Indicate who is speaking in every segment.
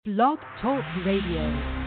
Speaker 1: Blog Talk Radio.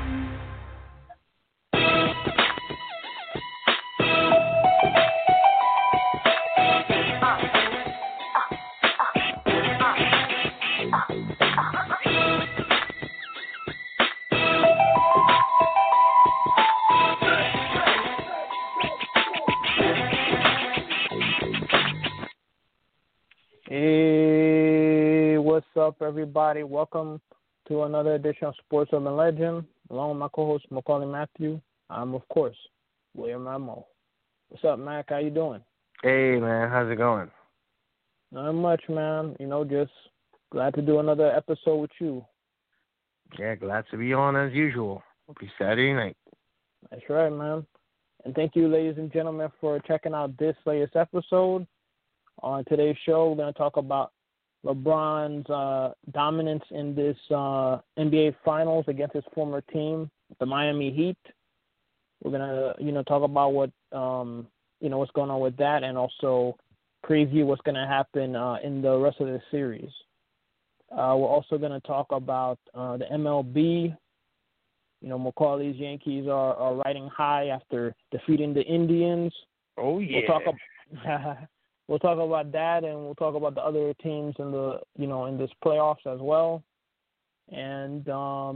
Speaker 2: Hey, what's up, everybody? Welcome to another edition of Sports Urban Legend. Along with my co-host, Macaulay Matthew. I'm, of course, William Ramo. What's up, Mac? How you doing?
Speaker 3: Hey, man. How's it going?
Speaker 2: Not much, man. Just glad to do another episode with you.
Speaker 3: Yeah, glad to be on as usual. It'll be Saturday night.
Speaker 2: That's right, man. And thank you, ladies and gentlemen, for checking out this latest episode. On today's show, we're going to talk about LeBron's dominance in this NBA Finals against his former team, the Miami Heat. We're going to talk about what what's going on with that, and also preview what's going to happen in the rest of the series. We're also going to talk about the MLB. Macaulay's Yankees are riding high after defeating the Indians.
Speaker 3: Oh yeah.
Speaker 2: We'll talk about that, and we'll talk about the other teams in the in this playoffs as well. And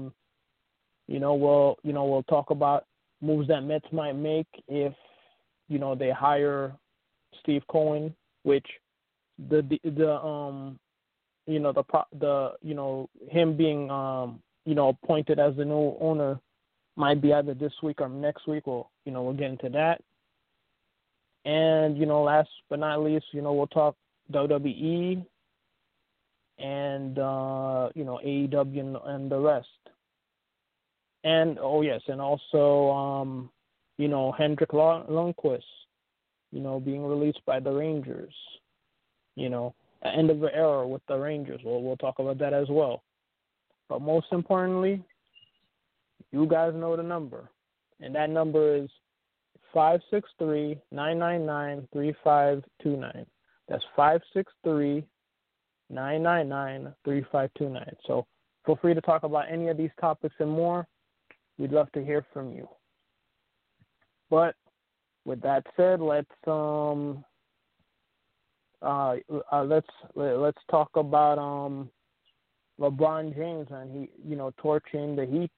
Speaker 2: we'll talk about moves that Mets might make if they hire Steve Cohen, which him being appointed as the new owner might be either this week or next week. We'll get into that. And, last but not least, we'll talk WWE and, AEW and the rest. And, and also, Hendrik Lundqvist, being released by the Rangers, end of the era with the Rangers. We'll talk about that as well. But most importantly, you guys know the number, and that number is 563-999-3529. That's 563-999-3529. So feel free to talk about any of these topics and more. We'd love to hear from you. But with that said, let's talk about LeBron James and he torching the Heat.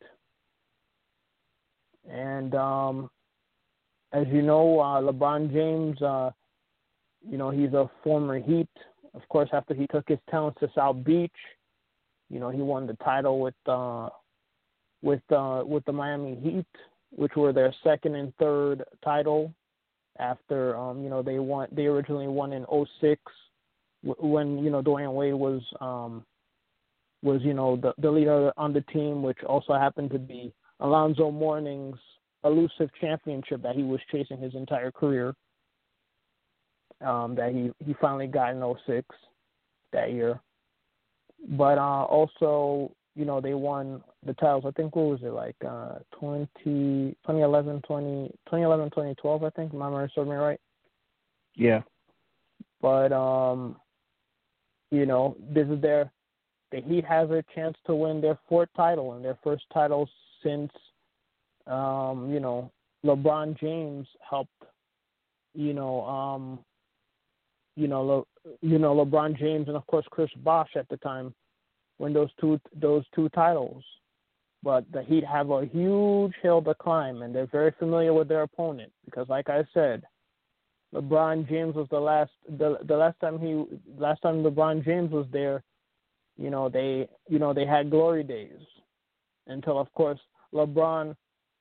Speaker 2: And as you know, LeBron James, he's a former Heat. Of course, after he took his talents to South Beach, he won the title with the Miami Heat, which were their second and third title after they originally won in '06 when Dwayne Wade was the leader on the team, which also happened to be Alonzo Mourning's elusive championship that he was chasing his entire career, that he finally got in '06 that year. But also, they won the titles. I think, what was it, like 2011, 2012, I think. My memory serves me right.
Speaker 3: Yeah.
Speaker 2: But, this is the Heat has a chance to win their fourth title and their first title since LeBron James helped, LeBron James and of course Chris Bosh at the time win those two titles. But the Heat have a huge hill to climb, and they're very familiar with their opponent because, like I said, LeBron James was the last time LeBron James was there. They had glory days until, of course, LeBron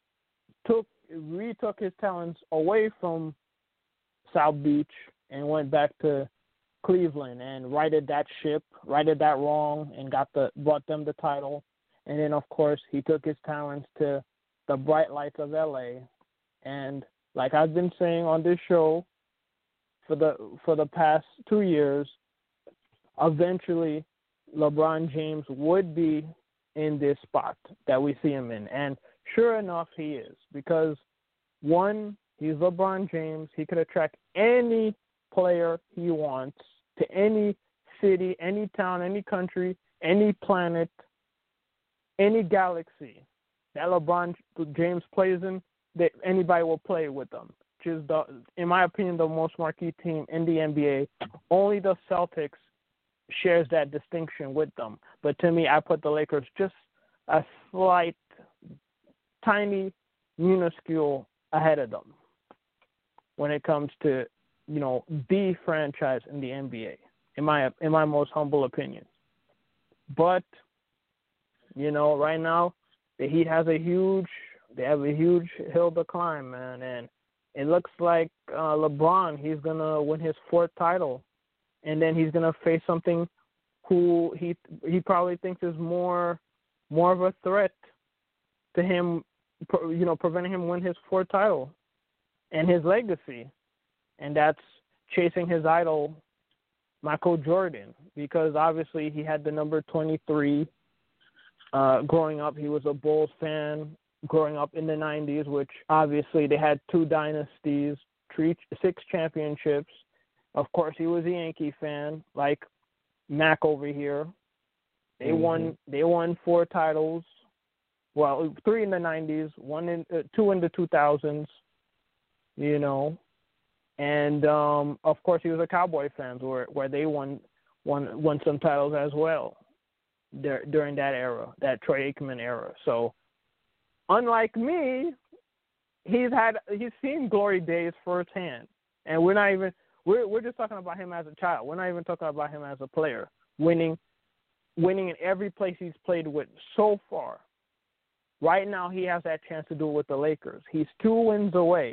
Speaker 2: retook his talents away from South Beach and went back to Cleveland and righted that wrong, and brought them the title. And then, of course, he took his talents to the bright lights of LA. And like I've been saying on this show for the past 2 years, eventually LeBron James would be in this spot that we see him in. And sure enough, he is, because one, he's LeBron James. He could attract any player he wants to any city, any town, any country, any planet, any galaxy that LeBron James plays in, that anybody will play with them. Which is, in my opinion, the most marquee team in the NBA. Only the Celtics shares that distinction with them. But to me, I put the Lakers just a slight, tiny, minuscule ahead of them when it comes to, the franchise in the NBA, in my most humble opinion. But, right now, the Heat have a huge hill to climb, man, and it looks like LeBron, he's gonna win his 4th title, and then he's gonna face something who he probably thinks is more of a threat to him, preventing him win his 4th title and his legacy, and that's chasing his idol, Michael Jordan, because obviously he had the number 23. Growing up, he was a Bulls fan. Growing up in the 90s, which obviously they had 2 dynasties, 6 championships. Of course, he was a Yankee fan, like Mac over here. They won 4 titles. Well, 3 in the 90s, 2 in the 2000s. And of course, he was a Cowboy fan, where they won some titles as well during that era, that Troy Aikman era. So, unlike me, he's seen glory days firsthand, and we're just talking about him as a child. We're not even talking about him as a player, winning in every place he's played with so far. Right now, he has that chance to do it with the Lakers. He's 2 wins away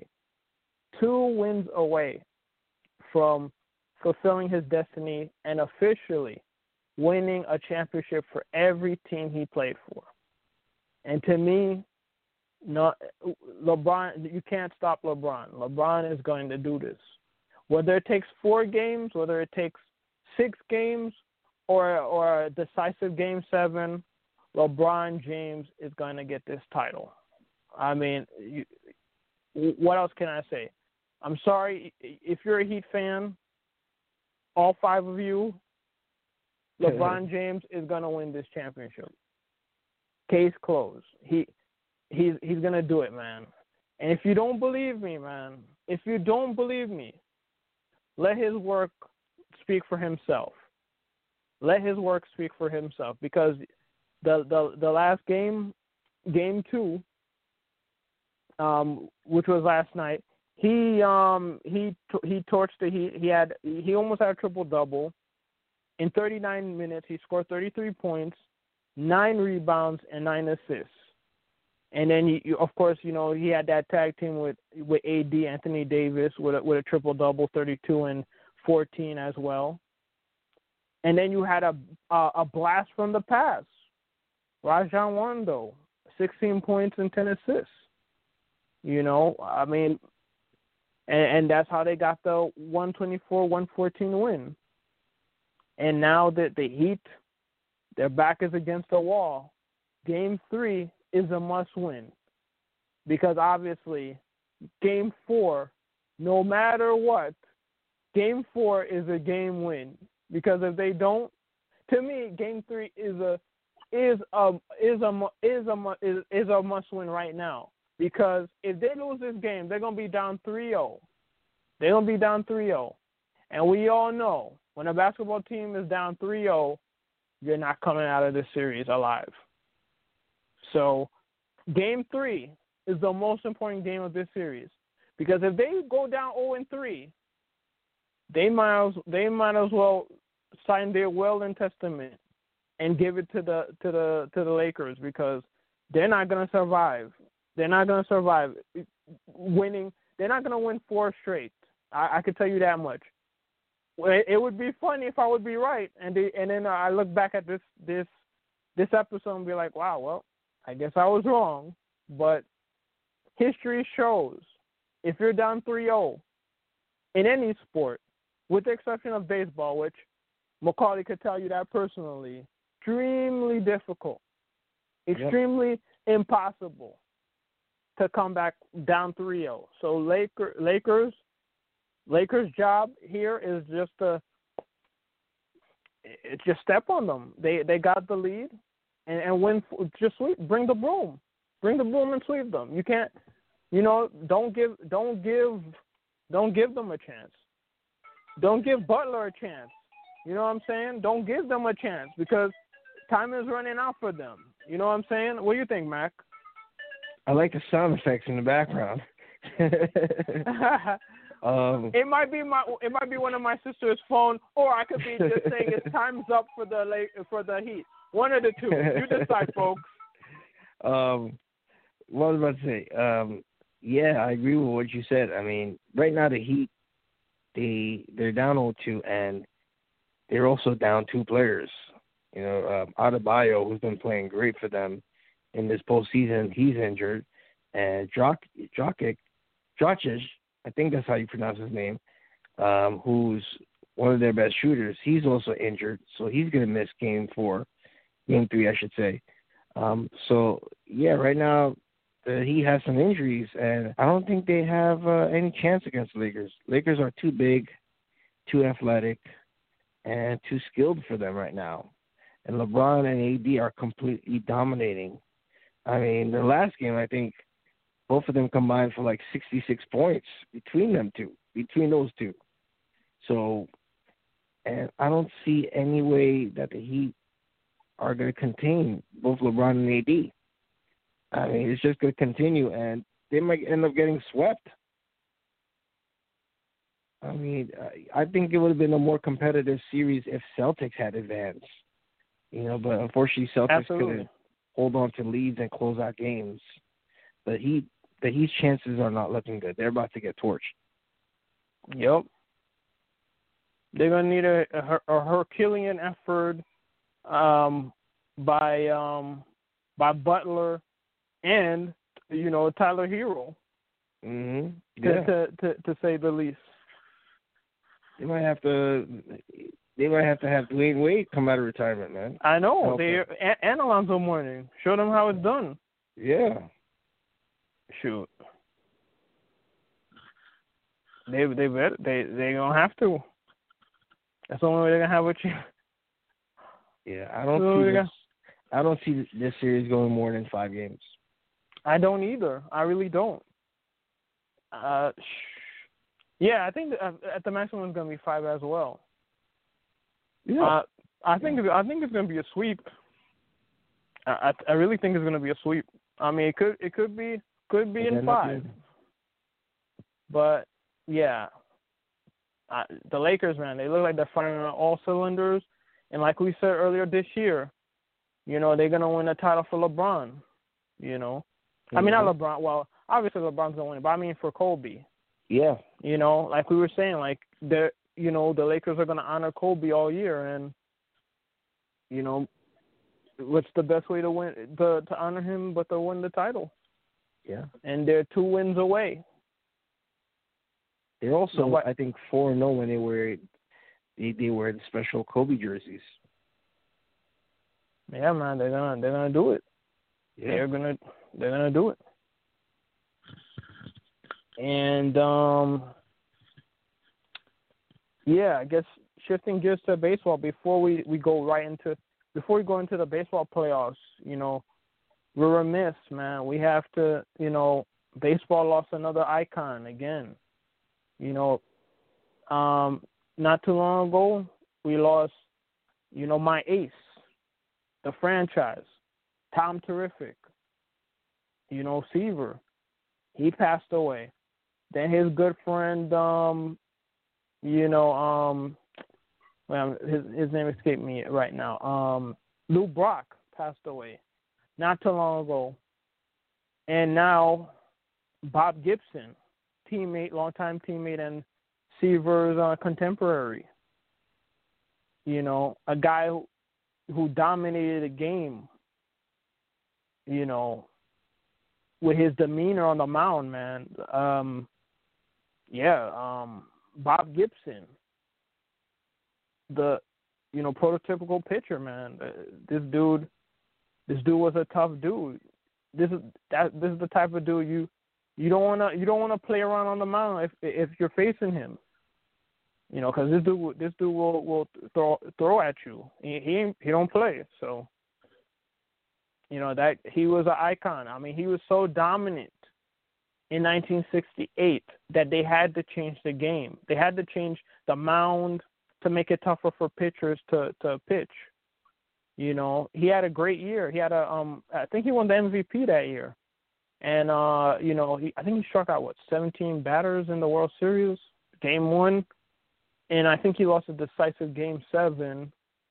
Speaker 2: from fulfilling his destiny and officially winning a championship for every team he played for. And to me, LeBron, you can't stop LeBron. LeBron is going to do this. Whether it takes 4 games, whether it takes 6 games, or a decisive Game 7, LeBron James is going to get this title. I mean, what else can I say? I'm sorry, if you're a Heat fan, all 5 of you, LeBron James is going to win this championship. Case closed. He's going to do it, man. And if you don't believe me, let his work speak for himself. Because the last game, Game 2, which was last night, he torched the Heat. He almost had a triple-double. In 39 minutes, he scored 33 points, 9 rebounds, and 9 assists. And then, of course, he had that tag team with AD, Anthony Davis, with a triple-double, 32 and 14 as well. And then you had a blast from the past. Rajon Rondo, 16 points and 10 assists. I mean, and that's how they got the 124-114 win. And now that the Heat, their back is against the wall, Game 3 is a must-win. Because obviously, Game 4, no matter what, Game 4 is a game win. Because if they don't, to me, Game 3 is a must-win right now. Because if they lose this game, they're going to be down 3-0. And we all know, when a basketball team is down 3-0, you're not coming out of this series alive. So, Game 3 is the most important game of this series. Because if they go down 0-3, they might as well sign their will and testament and give it to the Lakers, because they're not going to survive. They're not going to survive winning. They're not going to win 4 straight. I can tell you that much. It would be funny if I would be right, and then I look back at this episode and be like, wow, well, I guess I was wrong. But history shows if you're down 3-0 in any sport, with the exception of baseball, which Macaulay could tell you that personally, extremely difficult, extremely impossible to come back down 3-0. So Lakers' job here is just step on them. They got the lead. and win. Just sweep. Bring the broom and sweep them. You can't. Don't give them a chance. Don't give Butler a chance. You know what I'm saying? Don't give them a chance because time is running out for them. You know what I'm saying? What do you think, Mac?
Speaker 3: I like the sound effects in the background.
Speaker 2: It might be one of my sister's phone, or I could be just saying it's time's up for the Heat. One of the two. You decide, folks.
Speaker 3: What was I about to say? Yeah, I agree with what you said. I mean, right now the Heat, they're down 0-2, and they're also down 2 players. Adebayo, who's been playing great for them in this postseason, he's injured, and Dragic, I think that's how you pronounce his name, who's one of their best shooters, he's also injured, so he's going to miss game 3, I should say. So, yeah, right now he has some injuries, and I don't think they have any chance against the Lakers. Lakers are too big, too athletic, and too skilled for them right now. And LeBron and AD are completely dominating. I mean, the last game, I think both of them combined for like 66 points between those two. So, and I don't see any way that the Heat are going to contain both LeBron and AD. I mean, it's just going to continue, and they might end up getting swept. I mean, I think it would have been a more competitive series if Celtics had advanced. But unfortunately, Celtics couldn't hold on to leads and close out games. But the Heat's chances are not looking good. They're about to get torched.
Speaker 2: Yep. They're going to need a Herculean effort by Butler and Tyler Hero.
Speaker 3: Mm-hmm. Yeah.
Speaker 2: To say the least.
Speaker 3: They might have to have Dwayne Wade come out of retirement, man.
Speaker 2: I know. And Alonzo Mourning. Show them how it's done.
Speaker 3: Yeah.
Speaker 2: Shoot. They gonna have to. That's the only way they're gonna have a chance.
Speaker 3: Yeah, I don't see this series going more than 5 games.
Speaker 2: I don't either. I really don't. Yeah, I think at the maximum it's gonna be 5 as well.
Speaker 3: Yeah.
Speaker 2: I think it's gonna be a sweep. I really think it's gonna be a sweep. I mean, it could be in 5. But yeah, the Lakers, man, they look like they're firing on all cylinders. And like we said earlier this year, they're gonna win the title for LeBron. I mean, not LeBron. Well, obviously LeBron's gonna win it, but I mean for Kobe.
Speaker 3: Yeah.
Speaker 2: Like we were saying, like the Lakers are gonna honor Kobe all year, and what's the best way to win to honor him but to win the title?
Speaker 3: Yeah. And
Speaker 2: they're 2 wins away.
Speaker 3: They're also, I think, 4-0 when they wear the special Kobe jerseys.
Speaker 2: Yeah, man, they're gonna do it.
Speaker 3: Yeah.
Speaker 2: They're gonna do it. And yeah, I guess shifting gears to baseball before we go into the baseball playoffs, we're remiss, man. We have to, baseball lost another icon again. Not too long ago, we lost, my ace, the franchise, Tom Terrific, Seaver. He passed away. Then his good friend, well, his name escaped me right now. Lou Brock passed away not too long ago. And now Bob Gibson, longtime teammate and Seaver's contemporary. A guy who dominated the game, with his demeanor on the mound, man. Bob Gibson, the prototypical pitcher, man. This dude was a tough dude. This is the type of dude you don't wanna play around on the mound if you're facing him. Because this dude will throw at you. He don't play. So You know, that he was an icon. I mean, he was so dominant in 1968 that they had to change the game. They had to change the mound to make it tougher for pitchers to pitch. You know, he had a great year. He had I think he won the MVP that year. And you know, I think he struck out 17 batters in the World Series, Game 1, and I think he lost a decisive Game 7.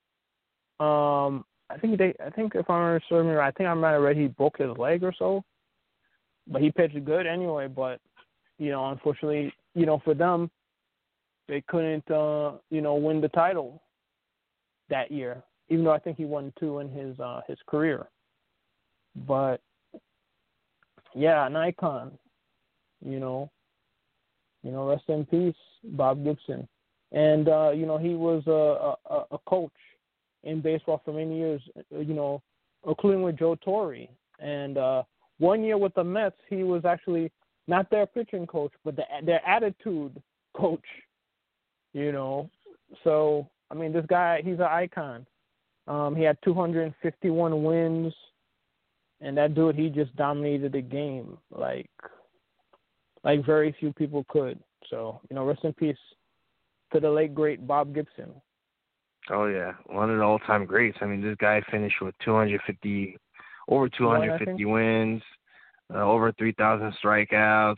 Speaker 2: I think if I'm remembering right, I think I might have read he broke his leg or so. But he pitched good anyway. But you know, unfortunately, you know, for them, they couldn't you know, win the title that year. Even though I think he won 2 in his career. But yeah, an icon. You know, rest in peace, Bob Gibson. And you know, he was a coach in baseball for many years, you know, including with Joe Torre. And 1 year with the Mets, he was actually not their pitching coach, but their attitude coach, you know. So, I mean, this guy, he's an icon. He had 251 wins, and that dude, he just dominated the game like very few people could. So, you know, rest in peace to the late, great Bob Gibson.
Speaker 3: Oh, yeah. One of the all-time greats. I mean, this guy finished with over 250 wins, over 3,000 strikeouts,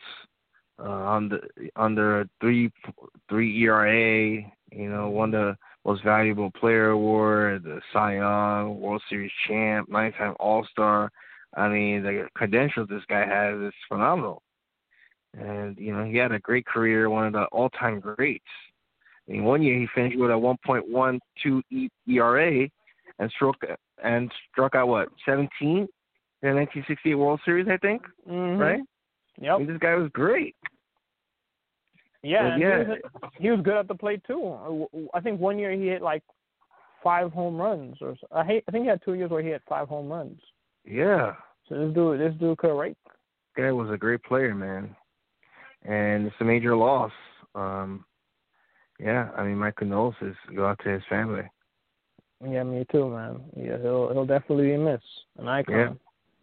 Speaker 3: under a 3 ERA, you know, won the Most Valuable Player Award, the Cy Young, World Series champ, 9-time All-Star. I mean, the credentials this guy has is phenomenal. And, you know, he had a great career, one of the all-time greats. I mean, 1 year he finished with a 1.12 ERA and struck out 17 in the 1968 World Series, I think.
Speaker 2: Mm-hmm.
Speaker 3: Right?
Speaker 2: Yep.
Speaker 3: I mean, this guy was great.
Speaker 2: Yeah,
Speaker 3: yeah.
Speaker 2: He was good at the plate too. I think 1 year he hit 5 home runs, or I think he had 2 years where he hit 5 home runs.
Speaker 3: Yeah.
Speaker 2: So this dude could rate.
Speaker 3: This guy was a great player, man, and it's a major loss. Yeah, I mean, my condolences go out to his family.
Speaker 2: Yeah, me too, man. Yeah, he'll definitely be missed. An icon.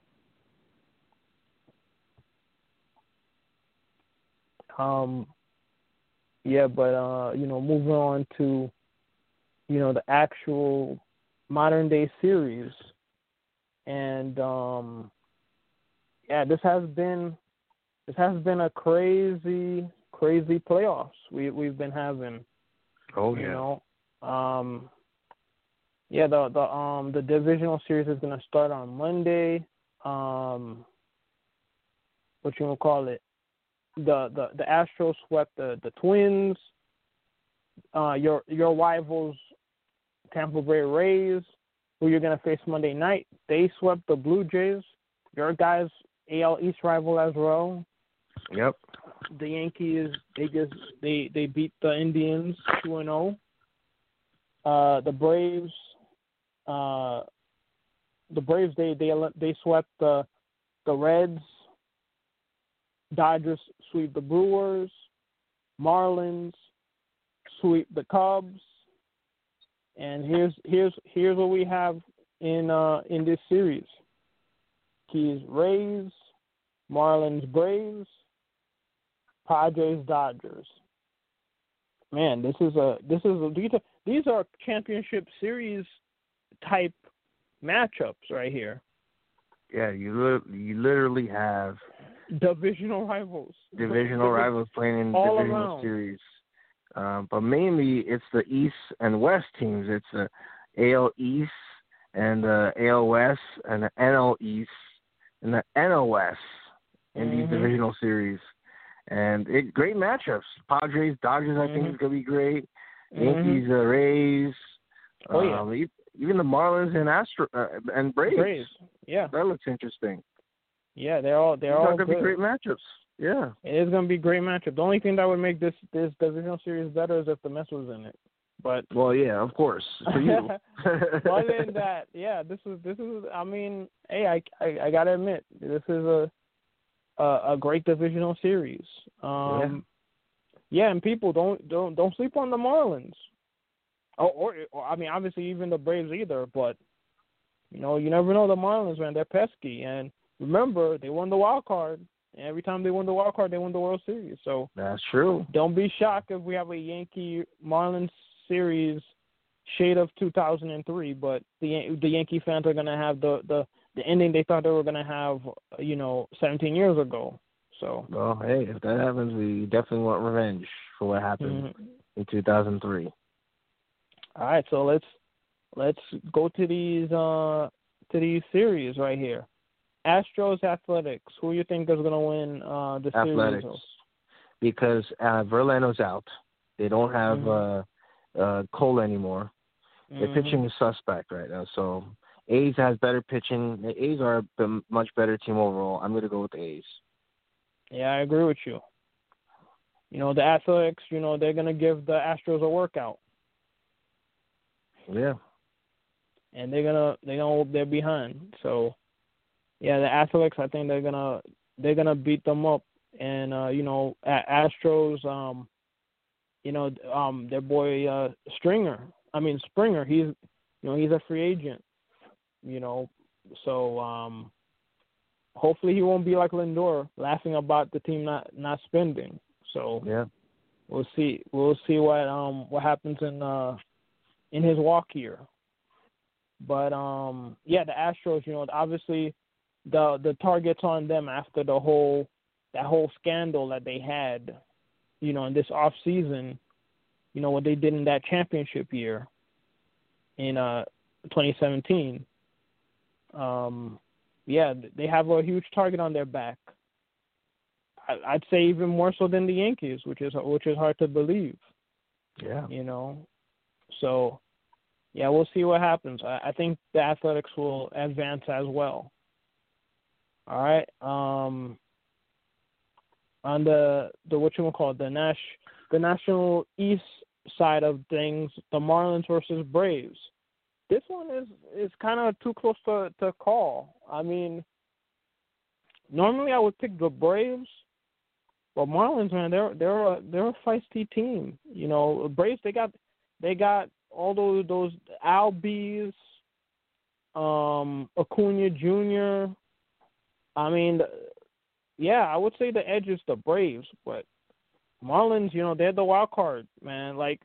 Speaker 3: Yeah.
Speaker 2: Yeah, but you know, moving on to, you know, the actual modern day series, and yeah, this has been a crazy playoffs we've been having.
Speaker 3: Oh, yeah.
Speaker 2: You know, yeah, the divisional series is gonna start on Monday. What you gonna call it? The Astros swept the Twins. Your rivals, Tampa Bay Rays, who you're gonna face Monday night, they swept the Blue Jays. Your guys' AL East rival as well.
Speaker 3: Yep.
Speaker 2: The Yankees, they beat the Indians 2-0. The Braves, they swept the Reds. Dodgers sweep the Brewers. Marlins sweep the Cubs. And here's what we have in this series. Keys Rays, Marlins Braves, Padres Dodgers. Man, these are championship series type matchups right here.
Speaker 3: Yeah, you literally have
Speaker 2: divisional rivals.
Speaker 3: Rivals playing in
Speaker 2: all
Speaker 3: divisional
Speaker 2: around.
Speaker 3: series. But mainly it's the East and West teams. It's the AL East and the AL West and the NL East and the NL West in these divisional series. And great matchups. Padres, Dodgers, I think is going to be great. Yankees, Rays.
Speaker 2: Oh, yeah.
Speaker 3: Even the Marlins and Braves.
Speaker 2: Braves, yeah.
Speaker 3: That looks interesting.
Speaker 2: Yeah, they're all
Speaker 3: going to
Speaker 2: good.
Speaker 3: be great matchups. Yeah.
Speaker 2: It is going to be a great matchup. The only thing that would make this divisional series better is if the Mets was in it. But
Speaker 3: well, yeah, of course, for you.
Speaker 2: Other than that, yeah, this is. I mean, hey, I gotta admit, this is a great divisional series. Yeah, and people don't sleep on the Marlins. Or I mean, obviously even the Braves either. But You know, you never know the Marlins, man. They're pesky. And remember, they won the wild card. And every time they won the wild card, they won the World Series. So
Speaker 3: That's true.
Speaker 2: don't be shocked if we have a Yankee Marlins series shade of 2003. But the Yankee fans are gonna have the ending they thought they were gonna have, 17 years ago. So.
Speaker 3: Well, hey, if that happens, we definitely want revenge for what happened in 2003.
Speaker 2: All right, so let's go to these series right here. Astros Athletics. Who do you think is going to win the series?
Speaker 3: Athletics, because Verlander's out. They don't have Cole anymore. Their pitching is suspect right now. So A's has better pitching. The A's are a much better team overall. I'm going to go with the A's.
Speaker 2: Yeah, I agree with you. You know, the Athletics, they're going to give the Astros a workout.
Speaker 3: Yeah.
Speaker 2: And they're behind. So, yeah, the Athletics, I think they're gonna beat them up. And Astros, their boy Springer, he's a free agent. So hopefully he won't be like Lindor, laughing about the team not spending. So
Speaker 3: yeah,
Speaker 2: we'll see what happens in his walk year. But the Astros, obviously the target's on them after that whole scandal that they had, in this off season, what they did in that championship year in 2017. They have a huge target on their back. I'd say even more so than the Yankees, which is hard to believe.
Speaker 3: Yeah.
Speaker 2: So, yeah, we'll see what happens. I think the Athletics will advance as well. All right. On the the National East side of things, the Marlins versus Braves. This one is kind of too close to call. I mean, normally I would pick the Braves, but Marlins, man, they're a feisty team. Braves, they got all those Albies, Acuna Jr. I mean, I would say the edge is the Braves, but Marlins, they're the wild card, man. Like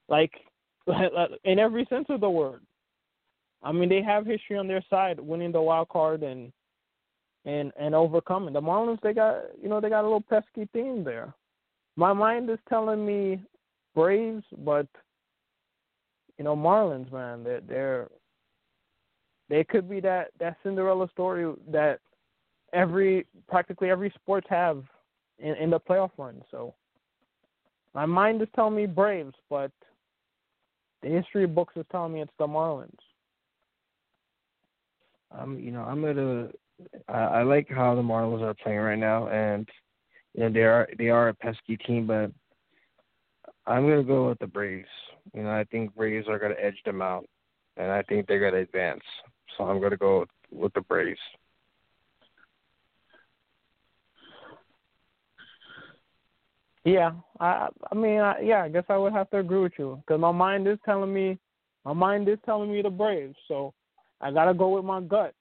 Speaker 2: in every sense of the word. I mean, they have history on their side, winning the wild card and overcoming. The Marlins, they got a little pesky team there. My mind is telling me Braves, but Marlins, man, they could be that Cinderella story that practically every sports have in the playoff run. So my mind is telling me Braves, but the history books is telling me it's the Marlins.
Speaker 3: I like how the Marlins are playing right now, and they are a pesky team, but I'm gonna go with the Braves. I think Braves are gonna edge them out, and I think they're gonna advance. So I'm gonna go with the Braves.
Speaker 2: Yeah, I guess I would have to agree with you because my mind is telling me the Braves. So I gotta go with my gut.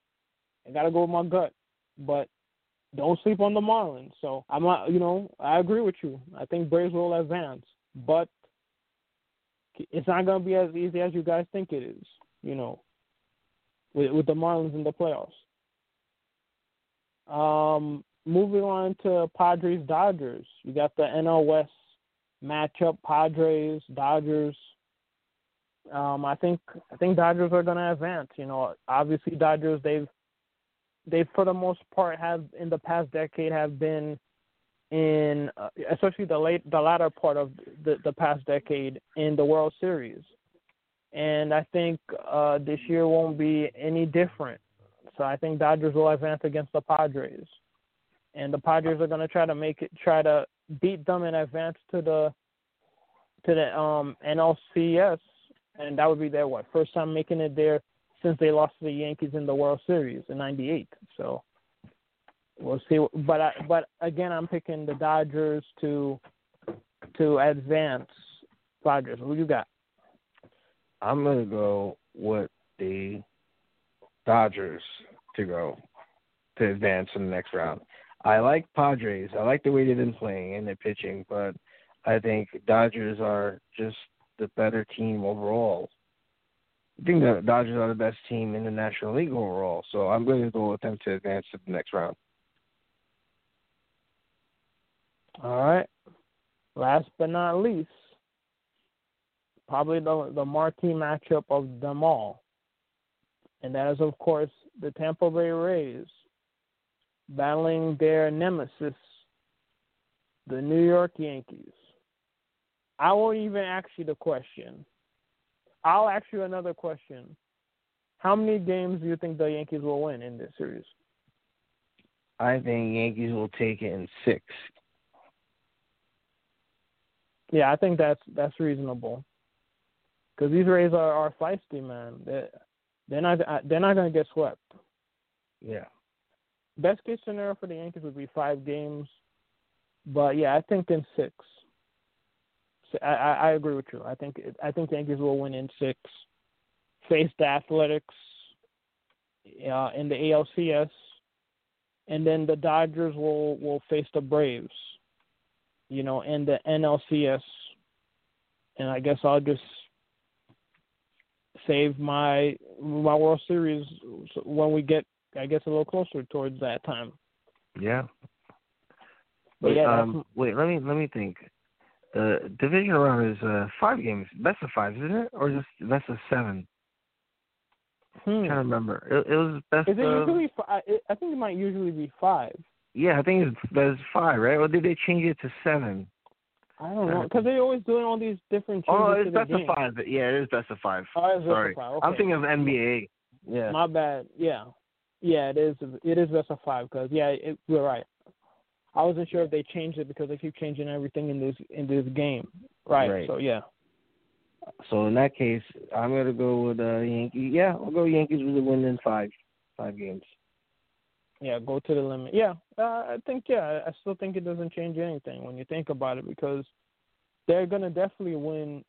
Speaker 2: But don't sleep on the Marlins. So I'm not, I agree with you. I think Braves will advance, but it's not gonna be as easy as you guys think it is. With the Marlins in the playoffs. Moving on to Padres Dodgers. You got the NL West matchup, Padres Dodgers. I think Dodgers are gonna advance. Obviously Dodgers they've for the most part have in the past decade have been in especially the latter part of the past decade in the World Series. And I think this year won't be any different. So I think Dodgers will advance against the Padres. And the Padres are going to try to beat them and advance to the NLCS, and that would be their first time making it there since they lost to the Yankees in the World Series in '98. So we'll see. But again, I'm picking the Dodgers to advance. Padres, who you got?
Speaker 3: I'm gonna go with the Dodgers to advance in the next round. I like Padres. I like the way they've been playing and their pitching, but I think Dodgers are just the better team overall. I think the Dodgers are the best team in the National League overall, so I'm going to go with them to advance to the next round.
Speaker 2: All right. Last but not least, probably the marquee matchup of them all, and that is, of course, the Tampa Bay Rays battling their nemesis, the New York Yankees. I won't even ask you the question. I'll ask you another question. How many games do you think the Yankees will win in this series?
Speaker 3: I think Yankees will take it in 6.
Speaker 2: Yeah, I think that's reasonable. Because these Rays are feisty, man. They're not going to get swept.
Speaker 3: Yeah.
Speaker 2: Best case scenario for the Yankees would be 5 games, but yeah, I think in 6. So I agree with you. I think Yankees will win in 6. Face the Athletics in the ALCS, and then the Dodgers will face the Braves, in the NLCS. And I guess I'll just save my World Series when we get, I guess, a little closer towards that time.
Speaker 3: Yeah.
Speaker 2: But yeah,
Speaker 3: wait, let me think. The division round is 5 games, best of 5, isn't it, or just best of 7? I'm trying to remember. It was best.
Speaker 2: Is it usually? I think it might usually be 5.
Speaker 3: Yeah, I think it's best of 5, right? Or did they change it to 7?
Speaker 2: I don't know, because they're always doing all these different changes.
Speaker 3: Oh, it's
Speaker 2: to the
Speaker 3: best
Speaker 2: game.
Speaker 3: of 5. Yeah, it is best of 5.
Speaker 2: Oh, it's
Speaker 3: Sorry,
Speaker 2: best of 5. Okay.
Speaker 3: I'm thinking of NBA. Yeah.
Speaker 2: My bad. Yeah, it is. It is best of 5 because you're right. I wasn't sure if they changed it because they keep changing everything in this game. Right. So yeah.
Speaker 3: So in that case, I'm gonna go with Yankees. Yeah, I'll go Yankees with a win in 5 games.
Speaker 2: Yeah, go to the limit. Yeah, I think. Yeah, I still think it doesn't change anything when you think about it because they're gonna definitely win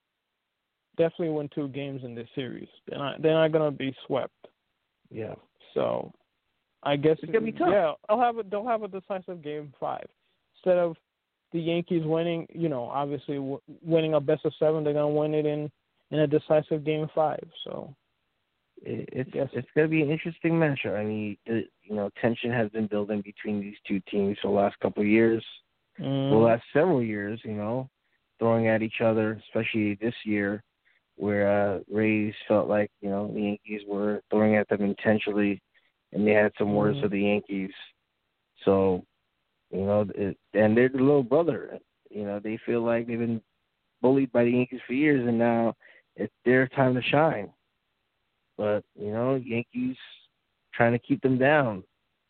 Speaker 2: 2 games in this series. They're not gonna be swept.
Speaker 3: Yeah.
Speaker 2: So I guess
Speaker 3: it's gonna be tough.
Speaker 2: Yeah, they'll have a decisive game 5 instead of the Yankees winning. Obviously winning a best of 7, they're gonna win it in a decisive game 5. So
Speaker 3: it's gonna be an interesting matchup. I mean, tension has been building between these two teams for the last couple of years, the last several years. Throwing at each other, especially this year, where Rays felt like the Yankees were throwing at them intentionally. And they had some words for the Yankees. So, and they're the little brother. They feel like they've been bullied by the Yankees for years, and now it's their time to shine. But, Yankees trying to keep them down.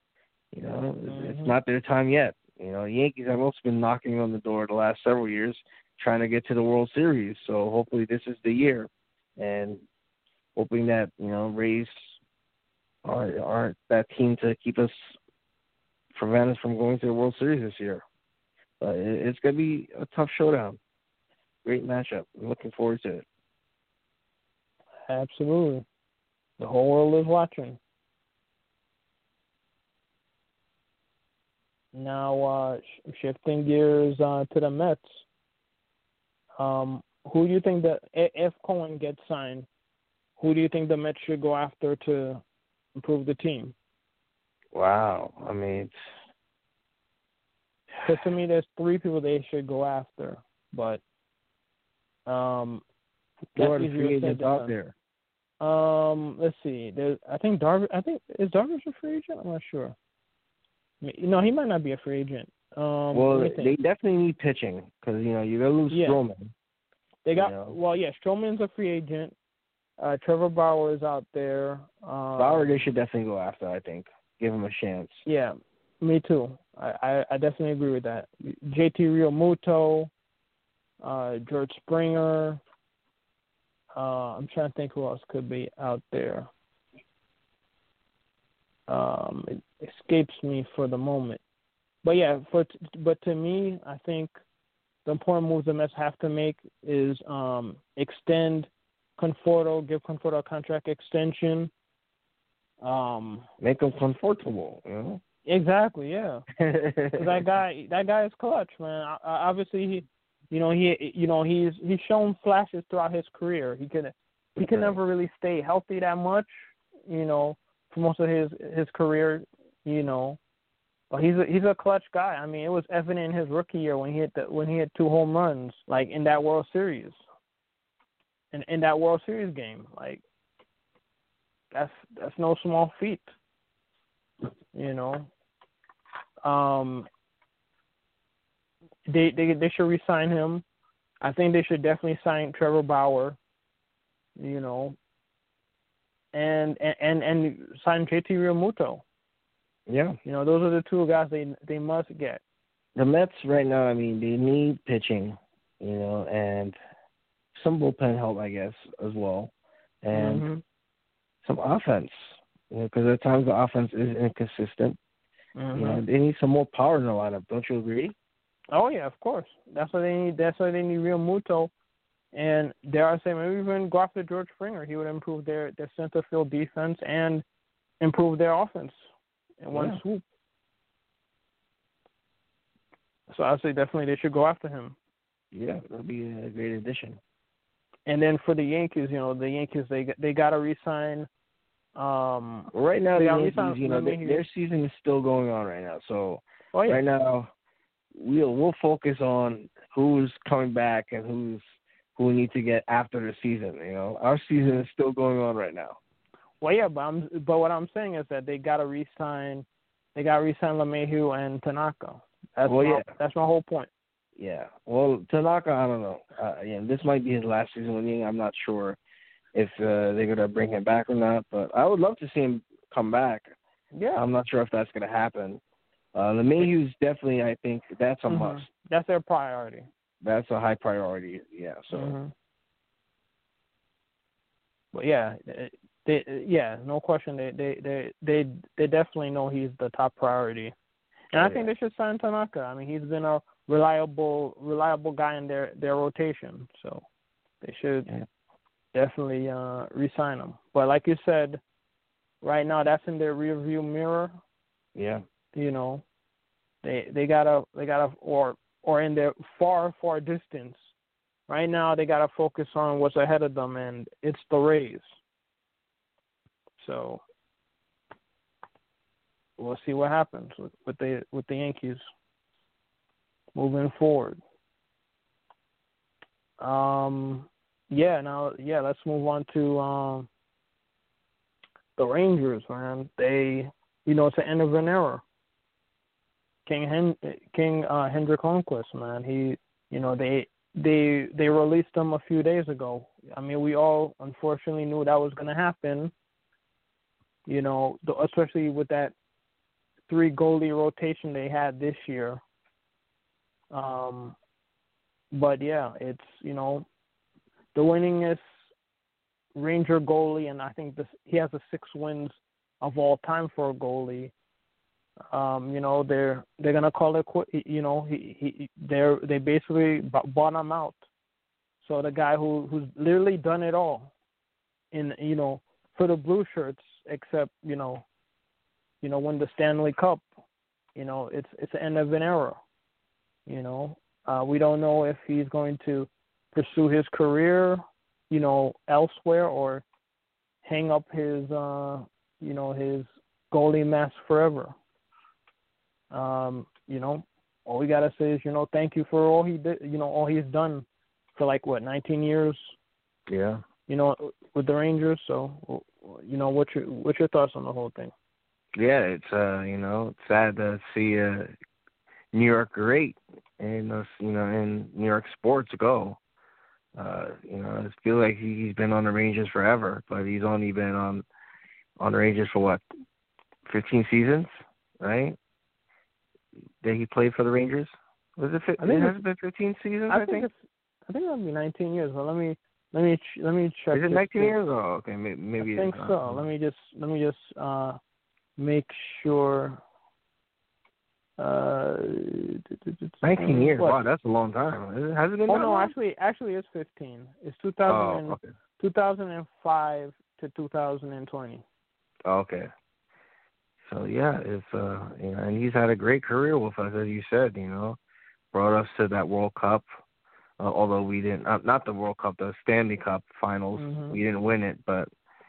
Speaker 3: It's not their time yet. Yankees have also been knocking on the door the last several years trying to get to the World Series. So hopefully this is the year. And hoping that, Rays are that team to prevent us from going to the World Series this year. But it's going to be a tough showdown. Great matchup. I'm looking forward to it.
Speaker 2: Absolutely. The whole world is watching. Now, shifting gears to the Mets. Who do you think that if Cohen gets signed, who do you think the Mets should go after to improve the team?
Speaker 3: Wow. I mean,
Speaker 2: because to me, there's 3 people they should go after. But
Speaker 3: what are the free agents out there?
Speaker 2: Let's see. I think is Darvish a free agent? I'm not sure. No, he might not be a free agent.
Speaker 3: They definitely need pitching because you're gonna lose Stroman.
Speaker 2: They got Stroman's a free agent. Trevor Bauer is out there.
Speaker 3: Bauer, they should definitely go after. I think give him a chance.
Speaker 2: Yeah, me too. I definitely agree with that. JT Realmuto, George Springer. I'm trying to think who else could be out there. It escapes me for the moment. But yeah, but to me, I think the important moves the Mets have to make is extend Conforto, give Conforto a contract extension.
Speaker 3: Make him comfortable, you know.
Speaker 2: Exactly, yeah. 'Cause that guy is clutch, man. Obviously, he's shown flashes throughout his career. He can never really stay healthy that much, for most of his career, But he's a clutch guy. I mean, it was evident in his rookie year when he hit 2 home runs, like in that World Series. In that World Series game, like that's no small feat, They should re-sign him. I think they should definitely sign Trevor Bauer, and sign JT Realmuto.
Speaker 3: Yeah.
Speaker 2: Those are the 2 guys they must get.
Speaker 3: The Mets right now, I mean, they need pitching, and some bullpen help, I guess, as well, and some offense, because at times the offense is inconsistent. They need some more power in the lineup. Don't you agree?
Speaker 2: Oh yeah, of course. That's why they need. That's why they need Realmuto, and dare I say, maybe even go after George Springer. He would improve their center field defense and improve their offense in one swoop. So I say definitely they should go after him.
Speaker 3: Yeah, that'll be a great addition.
Speaker 2: And then for the Yankees, they got to re-sign.
Speaker 3: Right now, the Yankees, their season is still going on right now. So right now, we'll focus on who's coming back and who we need to get after the season. Our season is still going on right now.
Speaker 2: Well, yeah, but what I'm saying is that they got to re-sign. They got to re-sign LeMahieu and Tanaka. That's my whole point.
Speaker 3: Yeah. Well, Tanaka, I don't know. This might be his last season with me. I'm not sure if they're going to bring him back or not, but I would love to see him come back.
Speaker 2: Yeah.
Speaker 3: I'm not sure if that's going to happen. LeMahieu's definitely, I think, that's a must.
Speaker 2: That's their priority.
Speaker 3: That's a high priority, yeah. So.
Speaker 2: But yeah, no question. They definitely know he's the top priority, and I think they should sign Tanaka. I mean, he's been a reliable guy in their rotation, so they should definitely re-sign him. But like you said, right now that's in their rearview mirror.
Speaker 3: Yeah.
Speaker 2: They gotta or in their far distance. Right now they gotta focus on what's ahead of them, and it's the Rays. So we'll see what happens with the Yankees moving forward. Let's move on to the Rangers, man. It's the end of an era. King Hendrik Lundqvist, man. They released him a few days ago. I mean, we all unfortunately knew that was going to happen. Especially with that 3 goalie rotation they had this year. But yeah, it's the winningest Ranger goalie, and I think he has the 6 wins of all time for a goalie. They're gonna call it quit. They basically bought him out. So the guy who's literally done it all, for the Blue Shirts, except win the Stanley Cup. It's the end of an era. We don't know if he's going to pursue his career, elsewhere, or hang up his his goalie mask forever. All we gotta say is, thank you for all he did, all he's done for 19 years.
Speaker 3: Yeah.
Speaker 2: With the Rangers. So, what's your thoughts on the whole thing?
Speaker 3: Yeah, it's it's sad to see New York great and in New York sports go. I feel like he's been on the Rangers forever, but he's only been on the Rangers for 15 seasons, right? That he played for the Rangers? Was it? Has it been 15 seasons? I think
Speaker 2: that'll be 19 years. But let me check.
Speaker 3: Is it 19 years? Oh, okay, maybe.
Speaker 2: I think so. Let me just make sure.
Speaker 3: 19 years. What? Wow, that's a long time. Has it been?
Speaker 2: Oh no, actually, it's 15. It's 2005 to 2020.
Speaker 3: Okay. So yeah, it's and he's had a great career with us, as you said. Brought us to that World Cup. Although we didn't, not the World Cup, the Stanley Cup finals.
Speaker 2: Mm-hmm.
Speaker 3: We didn't win it, but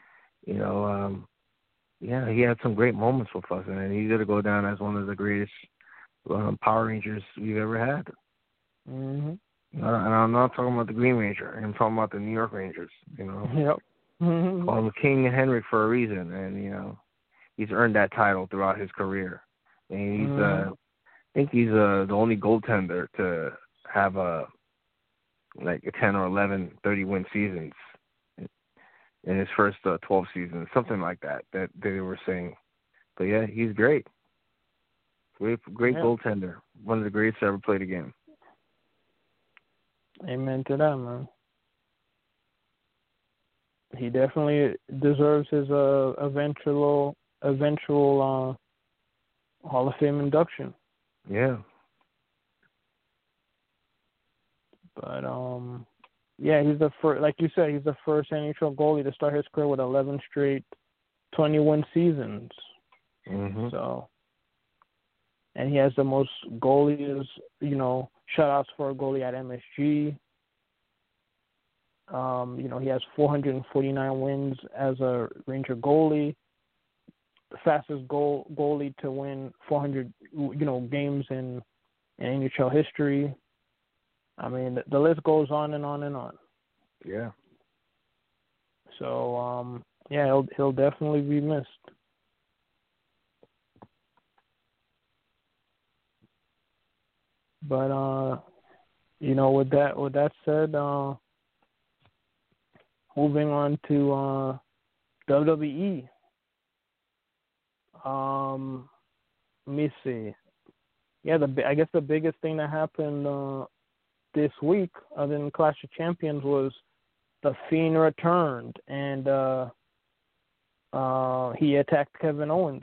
Speaker 3: yeah, he had some great moments with us, and he's gonna go down as one of the greatest Power Rangers we've ever had.
Speaker 2: Mm-hmm.
Speaker 3: And I'm not talking about the Green Ranger. I'm talking about the New York Rangers.
Speaker 2: Yep. Mm-hmm.
Speaker 3: Call him King Henrik for a reason, and he's earned that title throughout his career. And he's, I think he's the only goaltender to have a 10 or 11 30-win seasons in his first 12 seasons, something like that they were saying. But yeah, he's great. Great goaltender. One of the greatest to ever play the game.
Speaker 2: Amen to that, man. He definitely deserves his eventual Hall of Fame induction.
Speaker 3: Yeah.
Speaker 2: But yeah, he's the first. Like you said, he's the first NHL goalie to start his career with 11 straight 20-win seasons.
Speaker 3: Mm-hmm.
Speaker 2: So, and he has the most goalies, shutouts for a goalie at MSG. He has 449 wins as a Ranger goalie. The fastest goalie to win 400, games in NHL history. I mean, the list goes on and on and on.
Speaker 3: Yeah.
Speaker 2: So, yeah, he'll definitely be missed. But with that said, moving on to WWE. Let me see. Yeah, I guess the biggest thing that happened this week, other than Clash of Champions, was the Fiend returned and he attacked Kevin Owens.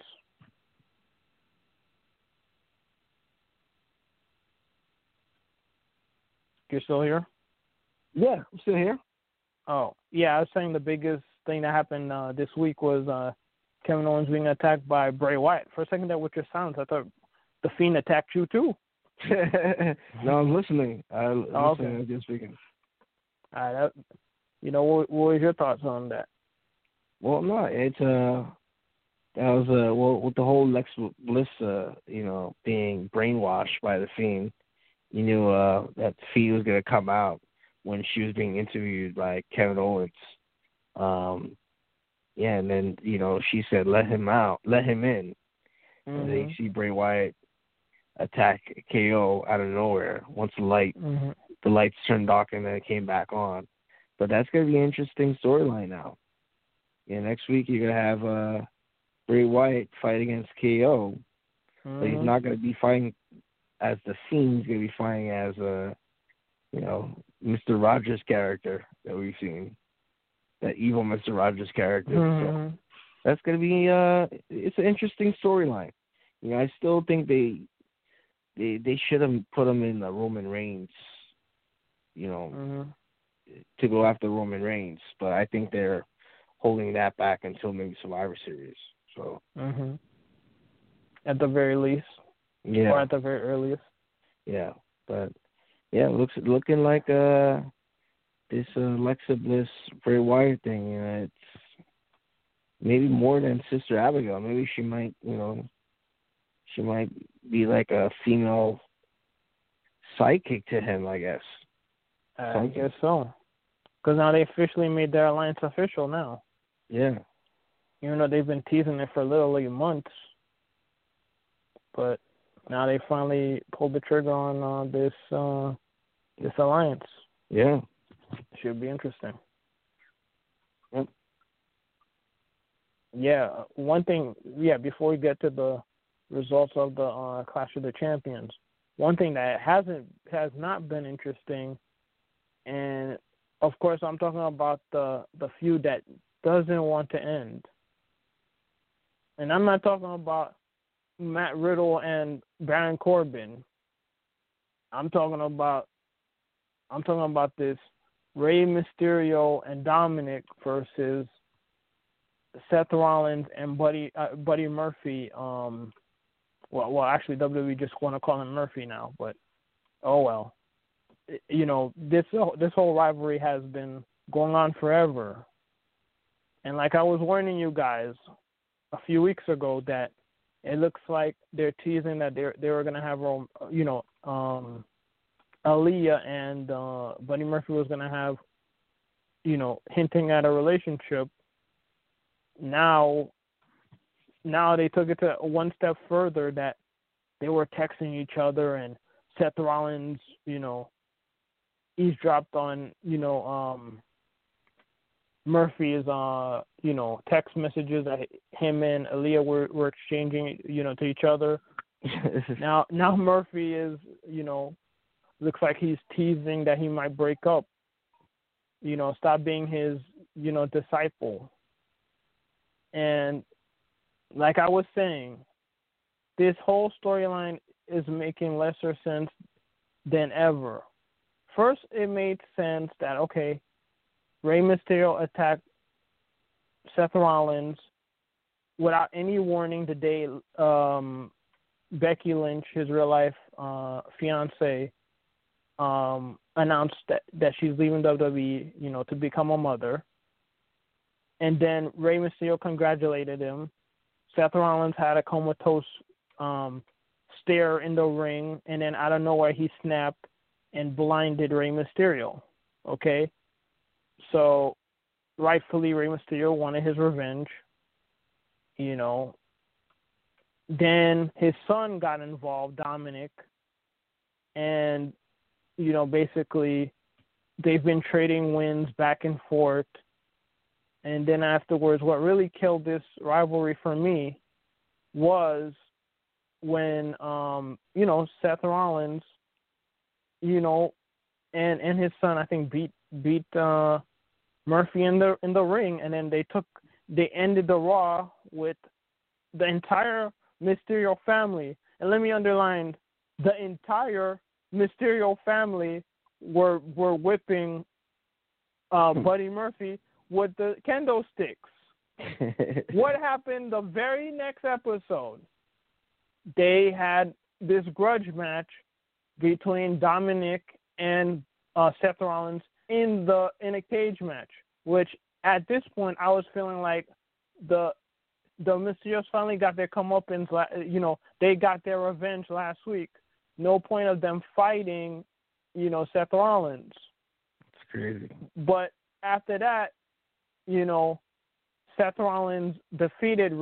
Speaker 2: You're still here?
Speaker 3: Yeah, I'm still here.
Speaker 2: Oh, yeah, I was saying the biggest thing that happened this week was Kevin Owens being attacked by Bray Wyatt. For a second there with your sounds, I thought the Fiend attacked you too.
Speaker 3: No, I'm listeling. I'm listening
Speaker 2: okay.
Speaker 3: this weekend.
Speaker 2: All right, what was your thoughts on that?
Speaker 3: Well, no, it's that was with the whole Lex Bliss, being brainwashed by the Fiend. You knew that the Fiend was gonna come out when she was being interviewed by Kevin Owens. Yeah, and then she said, "Let him out, let him in."
Speaker 2: Mm-hmm.
Speaker 3: And then you see Bray Wyatt attack KO out of nowhere once the lights turned dark and then it came back on. But that's gonna be an interesting storyline now. Yeah, next week you're gonna have Bray Wyatt fight against KO, but he's not gonna be fighting as the Fiend. He's gonna be fighting as Mr. Rogers character that we've seen, that evil Mr. Rogers character.
Speaker 2: Mm-hmm.
Speaker 3: So that's gonna be it's an interesting storyline. I still think they should have put him in the Roman Reigns, to go after Roman Reigns, but I think they're holding that back until maybe Survivor Series. So
Speaker 2: at the very least, or at the very earliest.
Speaker 3: Yeah, but yeah, looking like this Alexa Bliss Bray Wyatt thing. It's maybe more than Sister Abigail. Maybe she might, she might be like a female sidekick to him, I guess.
Speaker 2: I guess so. Because now they officially made their alliance official now.
Speaker 3: Yeah.
Speaker 2: Even though they've been teasing it for literally months. But now they finally pulled the trigger on this alliance.
Speaker 3: Yeah.
Speaker 2: Should be interesting.
Speaker 3: Yep.
Speaker 2: Yeah. One thing, before we get to the results of the Clash of the Champions, one thing that has not been interesting, and of course I'm talking about the feud that doesn't want to end. And I'm not talking about Matt Riddle and Baron Corbin. I'm talking about this Rey Mysterio and Dominic versus Seth Rollins and Buddy Murphy. Well, actually, WWE just want to call him Murphy now, but oh well. You know, this whole rivalry has been going on forever, and like I was warning you guys a few weeks ago that it looks like they're teasing that they were gonna have Aaliyah and Buddy Murphy was gonna have, hinting at a relationship. Now they took it to one step further that they were texting each other, and Seth Rollins, eavesdropped on, Murphy's, text messages that him and Aaliyah were exchanging, to each other. Now Murphy is, looks like he's teasing that he might break up, stop being his, disciple. And like I was saying, this whole storyline is making lesser sense than ever. First, it made sense that, okay, Rey Mysterio attacked Seth Rollins without any warning the day Becky Lynch, his real-life fiancée, announced that she's leaving WWE, to become a mother. And then Rey Mysterio congratulated him. Seth Rollins had a comatose stare in the ring, and then out of nowhere he snapped and blinded Rey Mysterio. Okay? So rightfully Rey Mysterio wanted his revenge. Then his son got involved, Dominic, and basically they've been trading wins back and forth. And then afterwards, what really killed this rivalry for me was when Seth Rollins, and his son, I think, beat Murphy in the ring, and then they ended the Raw with the entire Mysterio family. And let me underline, the entire Mysterio family were whipping Buddy Murphy with the kendo sticks. What happened the very next episode? They had this grudge match between Dominic and Seth Rollins in a cage match, which at this point I was feeling like the Mysterios finally got their comeuppance. They got their revenge last week. No point of them fighting, Seth Rollins.
Speaker 3: It's crazy.
Speaker 2: But after that, Seth Rollins defeated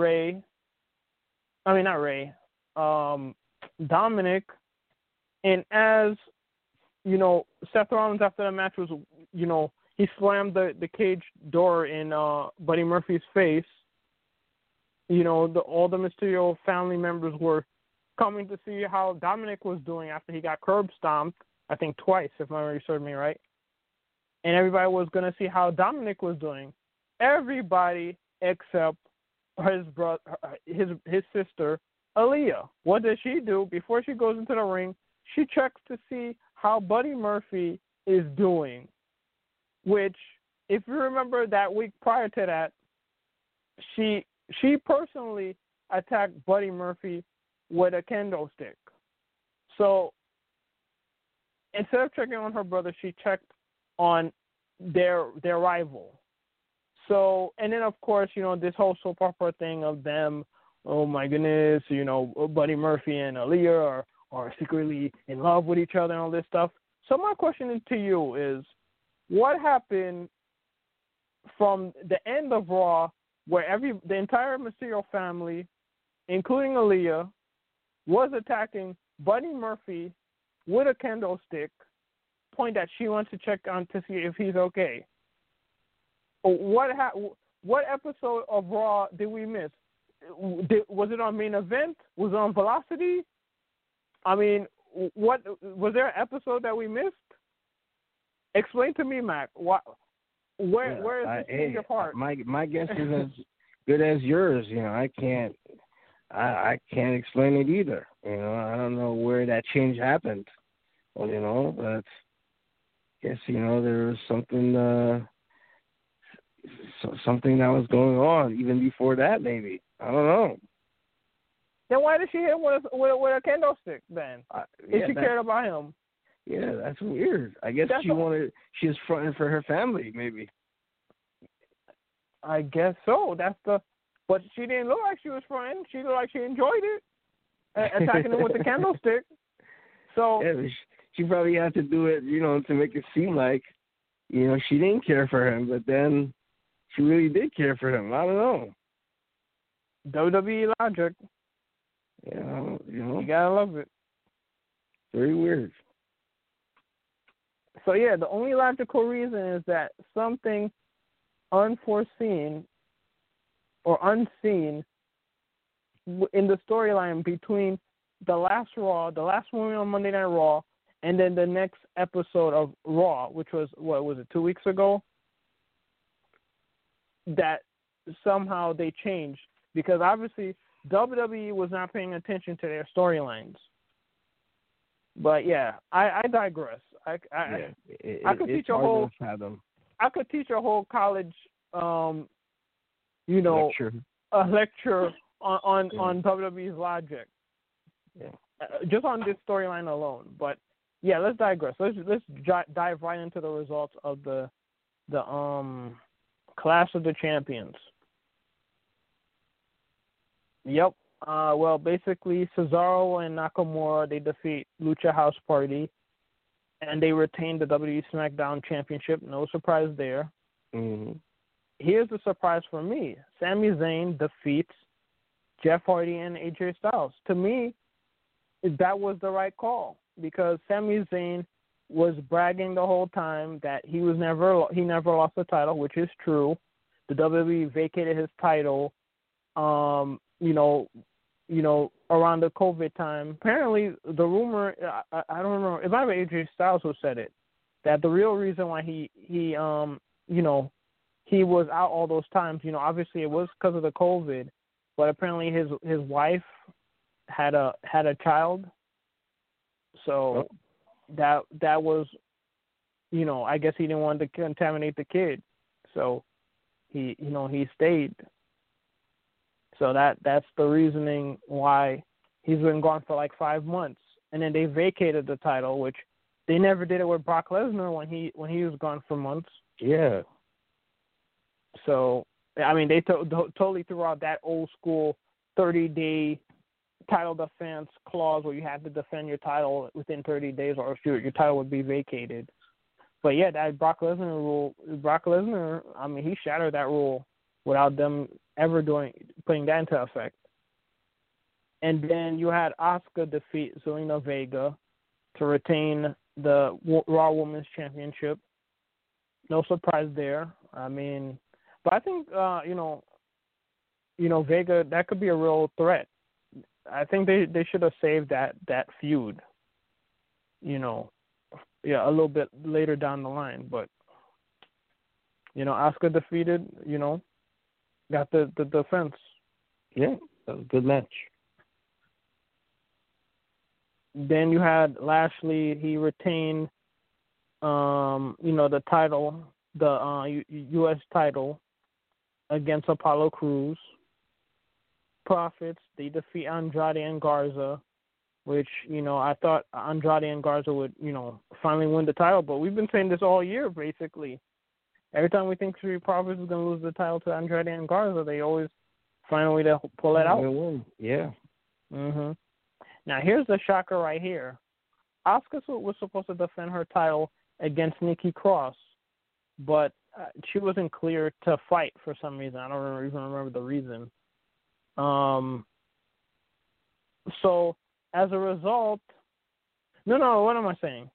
Speaker 2: Dominic, and as Seth Rollins after the match was, he slammed the cage door in Buddy Murphy's face. All the Mysterio family members were coming to see how Dominic was doing after he got curb stomped, I think twice, if my memory serves me right. And everybody was going to see how Dominic was doing. Everybody except his brother, his sister, Aaliyah. What does she do before she goes into the ring? She checks to see how Buddy Murphy is doing, which, if you remember that week prior to that, she personally attacked Buddy Murphy with a kendo stick. So instead of checking on her brother, she checked on their rival. So, and then of course, this whole soap opera thing of them, oh my goodness, Buddy Murphy and Aaliyah are secretly in love with each other and all this stuff. So my question to you is, what happened from the end of Raw where the entire Mysterio family, including Aaliyah, was attacking Buddy Murphy with a kendo stick, point that she wants to check on to see if he's okay? What episode of Raw did we miss? Was it on Main Event? Was it on Velocity? I mean, what was there an episode that we missed? Explain to me, Mac. Where is this change of heart?
Speaker 3: My guess is as good as yours. I can't explain it either. I don't know where that change happened. Well, but I guess there was something. something that was going on even before that. Maybe I don't know.
Speaker 2: Then why did she hit him with a kendo stick then? If she cared about him.
Speaker 3: Yeah, that's weird. I guess she was fronting for her family, maybe.
Speaker 2: I guess so. But she didn't look like she was fronting. She looked like she enjoyed it, attacking him with the candlestick. So
Speaker 3: yeah, she probably had to do it, to make it seem like, she didn't care for him, but then she really did care for him. I don't know.
Speaker 2: WWE logic.
Speaker 3: Yeah,
Speaker 2: You gotta love it.
Speaker 3: Very weird.
Speaker 2: So yeah, the only logical reason is that something unforeseen or unseen in the storyline between the last Raw, the last one on Monday Night Raw, and then the next episode of Raw, which was, 2 weeks ago, that somehow they changed. Because obviously WWE was not paying attention to their storylines. But yeah, I digress. I could teach a whole college lecture on WWE's logic.
Speaker 3: Yeah.
Speaker 2: Just on this storyline alone. But yeah, let's digress. Let's dive right into the results of the Clash of the Champions. Yep. Well, basically, Cesaro and Nakamura, they defeat Lucha House Party, and they retain the WWE SmackDown Championship. No surprise there.
Speaker 3: Mm-hmm.
Speaker 2: Here's the surprise for me. Sami Zayn defeats Jeff Hardy and AJ Styles. To me, that was the right call because Sami Zayn was bragging the whole time that he never lost the title, which is true. The WWE vacated his title, around the COVID time. Apparently, the rumor, I don't remember, it might have been AJ Styles who said it, that the real reason why he was out all those times, obviously it was because of the COVID, but apparently his wife had a child, so that was, I guess he didn't want to contaminate the kid, so he stayed. So that's the reasoning why he's been gone for like 5 months, and then they vacated the title, which they never did it with Brock Lesnar when he was gone for months.
Speaker 3: Yeah.
Speaker 2: So I mean, they totally threw out that old school 30-day title defense clause where you had to defend your title within 30 days, or your title would be vacated. But yeah, that Brock Lesnar rule, I mean, he shattered that rule without them ever putting that into effect. And then you had Asuka defeat Zelina Vega to retain the Raw Women's Championship. No surprise there. I mean, but I think Vega, that could be a real threat. I think they should have saved that feud. A little bit later down the line, but Asuka defeated, got the defense.
Speaker 3: Yeah, that was a good match.
Speaker 2: Then you had Lashley. He retained, the title, the U.S. title against Apollo Crews. Profits, they defeat Andrade and Garza, which, I thought Andrade and Garza would, finally win the title, but we've been saying this all year, basically. Every time we think Street Profits is going to lose the title to Andrade and Garza, they always find a way to pull it out.
Speaker 3: Yeah.
Speaker 2: Mhm. Now, here's the shocker right here. Asuka was supposed to defend her title against Nikki Cross, but she wasn't cleared to fight for some reason. I don't even remember the reason. So, as a result, no, what am I saying?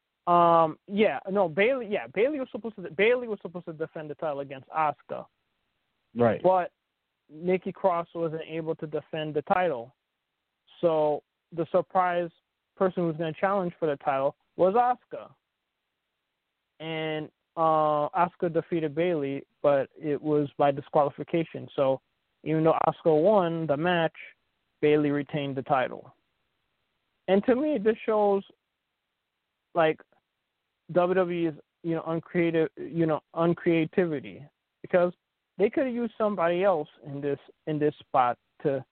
Speaker 2: Bayley was supposed to defend the title against Asuka.
Speaker 3: Right.
Speaker 2: But Nikki Cross wasn't able to defend the title. So the surprise person who was going to challenge for the title was Asuka. And Asuka defeated Bayley, but it was by disqualification. So even though Asuka won the match, Bayley retained the title. And to me, this shows like WWE's, uncreativity. because they could have used somebody else in this spot to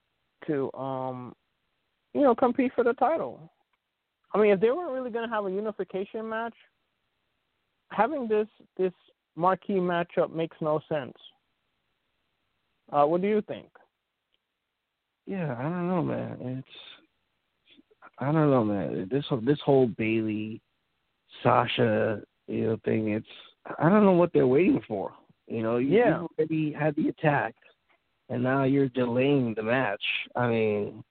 Speaker 2: compete for the title. I mean, if they weren't really going to have a unification match, having this marquee matchup makes no sense. What do you think?
Speaker 3: Yeah, I don't know, man. I don't know, man. This whole Bayley, Sasha, thing. I don't know what they're waiting for. You already had the attack, and now you're delaying the match. I mean,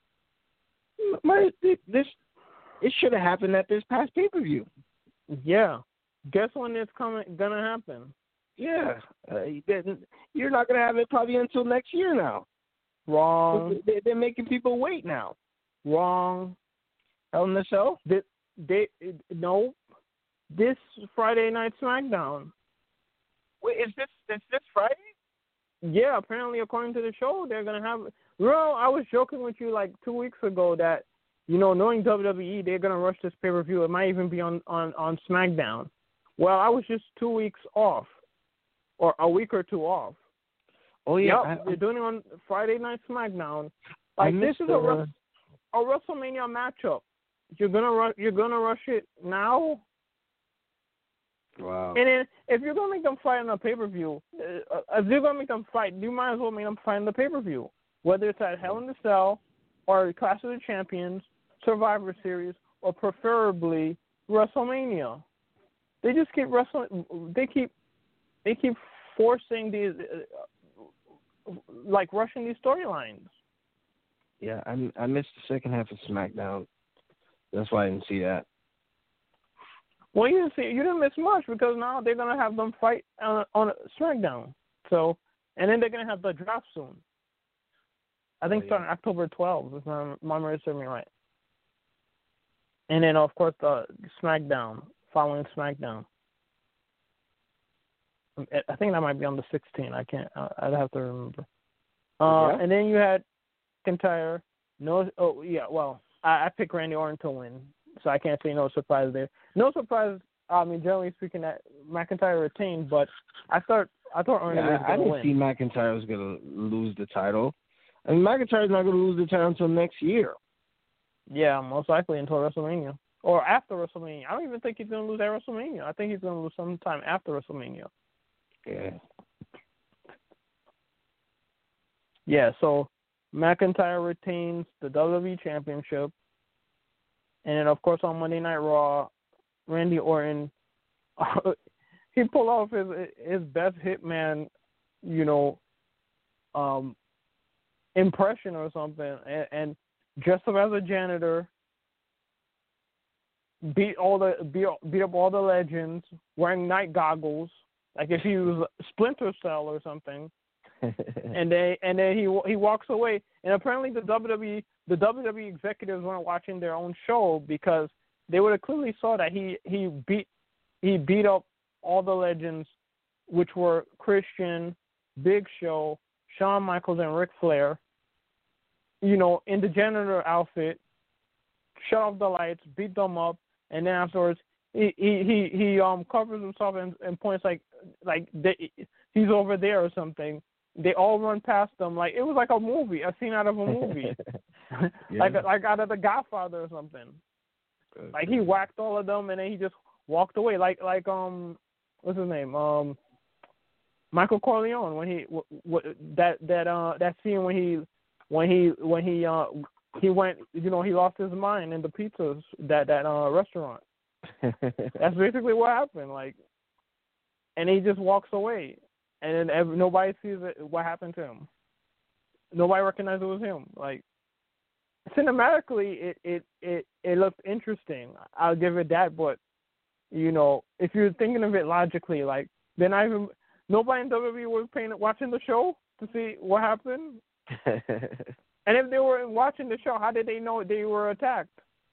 Speaker 3: it should have happened at this past pay-per-view.
Speaker 2: Yeah. Guess when it's gonna happen?
Speaker 3: Yeah. You're not gonna have it probably until next year now.
Speaker 2: Wrong.
Speaker 3: They're making people wait now.
Speaker 2: Wrong.
Speaker 3: Hell in the Cell?
Speaker 2: No. This Friday Night SmackDown.
Speaker 3: Wait, is this Friday?
Speaker 2: Yeah, apparently according to the show, they're gonna have. Bro, I was joking with you like 2 weeks ago that knowing WWE, they're gonna rush this pay-per-view. It might even be on SmackDown. Well, I was just 2 weeks off, or a week or two off.
Speaker 3: Oh yeah,
Speaker 2: yep, they're doing it on Friday Night SmackDown. Like this is a WrestleMania matchup. You're gonna rush it now.
Speaker 3: Wow.
Speaker 2: And then if you're gonna make them fight on a pay-per-view, if you're gonna make them fight, you might as well make them fight on the pay-per-view, whether it's at Hell in the Cell or Clash of the Champions, Survivor Series, or preferably WrestleMania. They just keep wrestling. They keep forcing these, rushing these storylines.
Speaker 3: Yeah, I missed the second half of SmackDown. That's why I didn't see that.
Speaker 2: Well, you didn't miss much because now they're gonna have them fight on SmackDown. So, and then they're gonna have the draft soon. I think starting October 12th, if my memory serves me right. And then, of course, the SmackDown, following SmackDown. I think that might be on the 16th. I'd have to remember. And then you had McIntyre. I picked Randy Orton to win, so I can't say no surprise there. No surprise. I mean, generally speaking, that McIntyre retained, but I thought Orton was going to win.
Speaker 3: I didn't see McIntyre was going to lose the title. I mean, McIntyre's not going to lose the title until next year.
Speaker 2: Yeah, most likely until WrestleMania. Or after WrestleMania. I don't even think he's going to lose at WrestleMania. I think he's going to lose sometime after WrestleMania.
Speaker 3: Yeah.
Speaker 2: Yeah, so McIntyre retains the WWE Championship. And then, of course, on Monday Night Raw, Randy Orton, he pulled off his best Hitman, impression or something, and dressed up as a janitor, beat up all the legends, wearing night goggles, like if he was Splinter Cell or something. and then he walks away. And apparently the WWE executives weren't watching their own show because they would have clearly saw that he beat up all the legends, which were Christian, Big Show, Shawn Michaels, and Ric Flair. In the janitor outfit, shut off the lights, beat them up, and then afterwards he covers himself and points like he's over there or something. They all run past him like it was like a movie, a scene out of a movie, like out of The Godfather or something. Like he whacked all of them and then he just walked away. Like what's his name? Michael Corleone when he that scene when he went, he lost his mind in the pizzas that restaurant. That's basically what happened. And he just walks away, and then nobody sees what happened to him. Nobody recognized it was him. Cinematically, it looked interesting. I'll give it that. But if you're thinking of it logically, nobody in WWE was watching the show to see what happened. And if they were watching the show, how did they know they were attacked?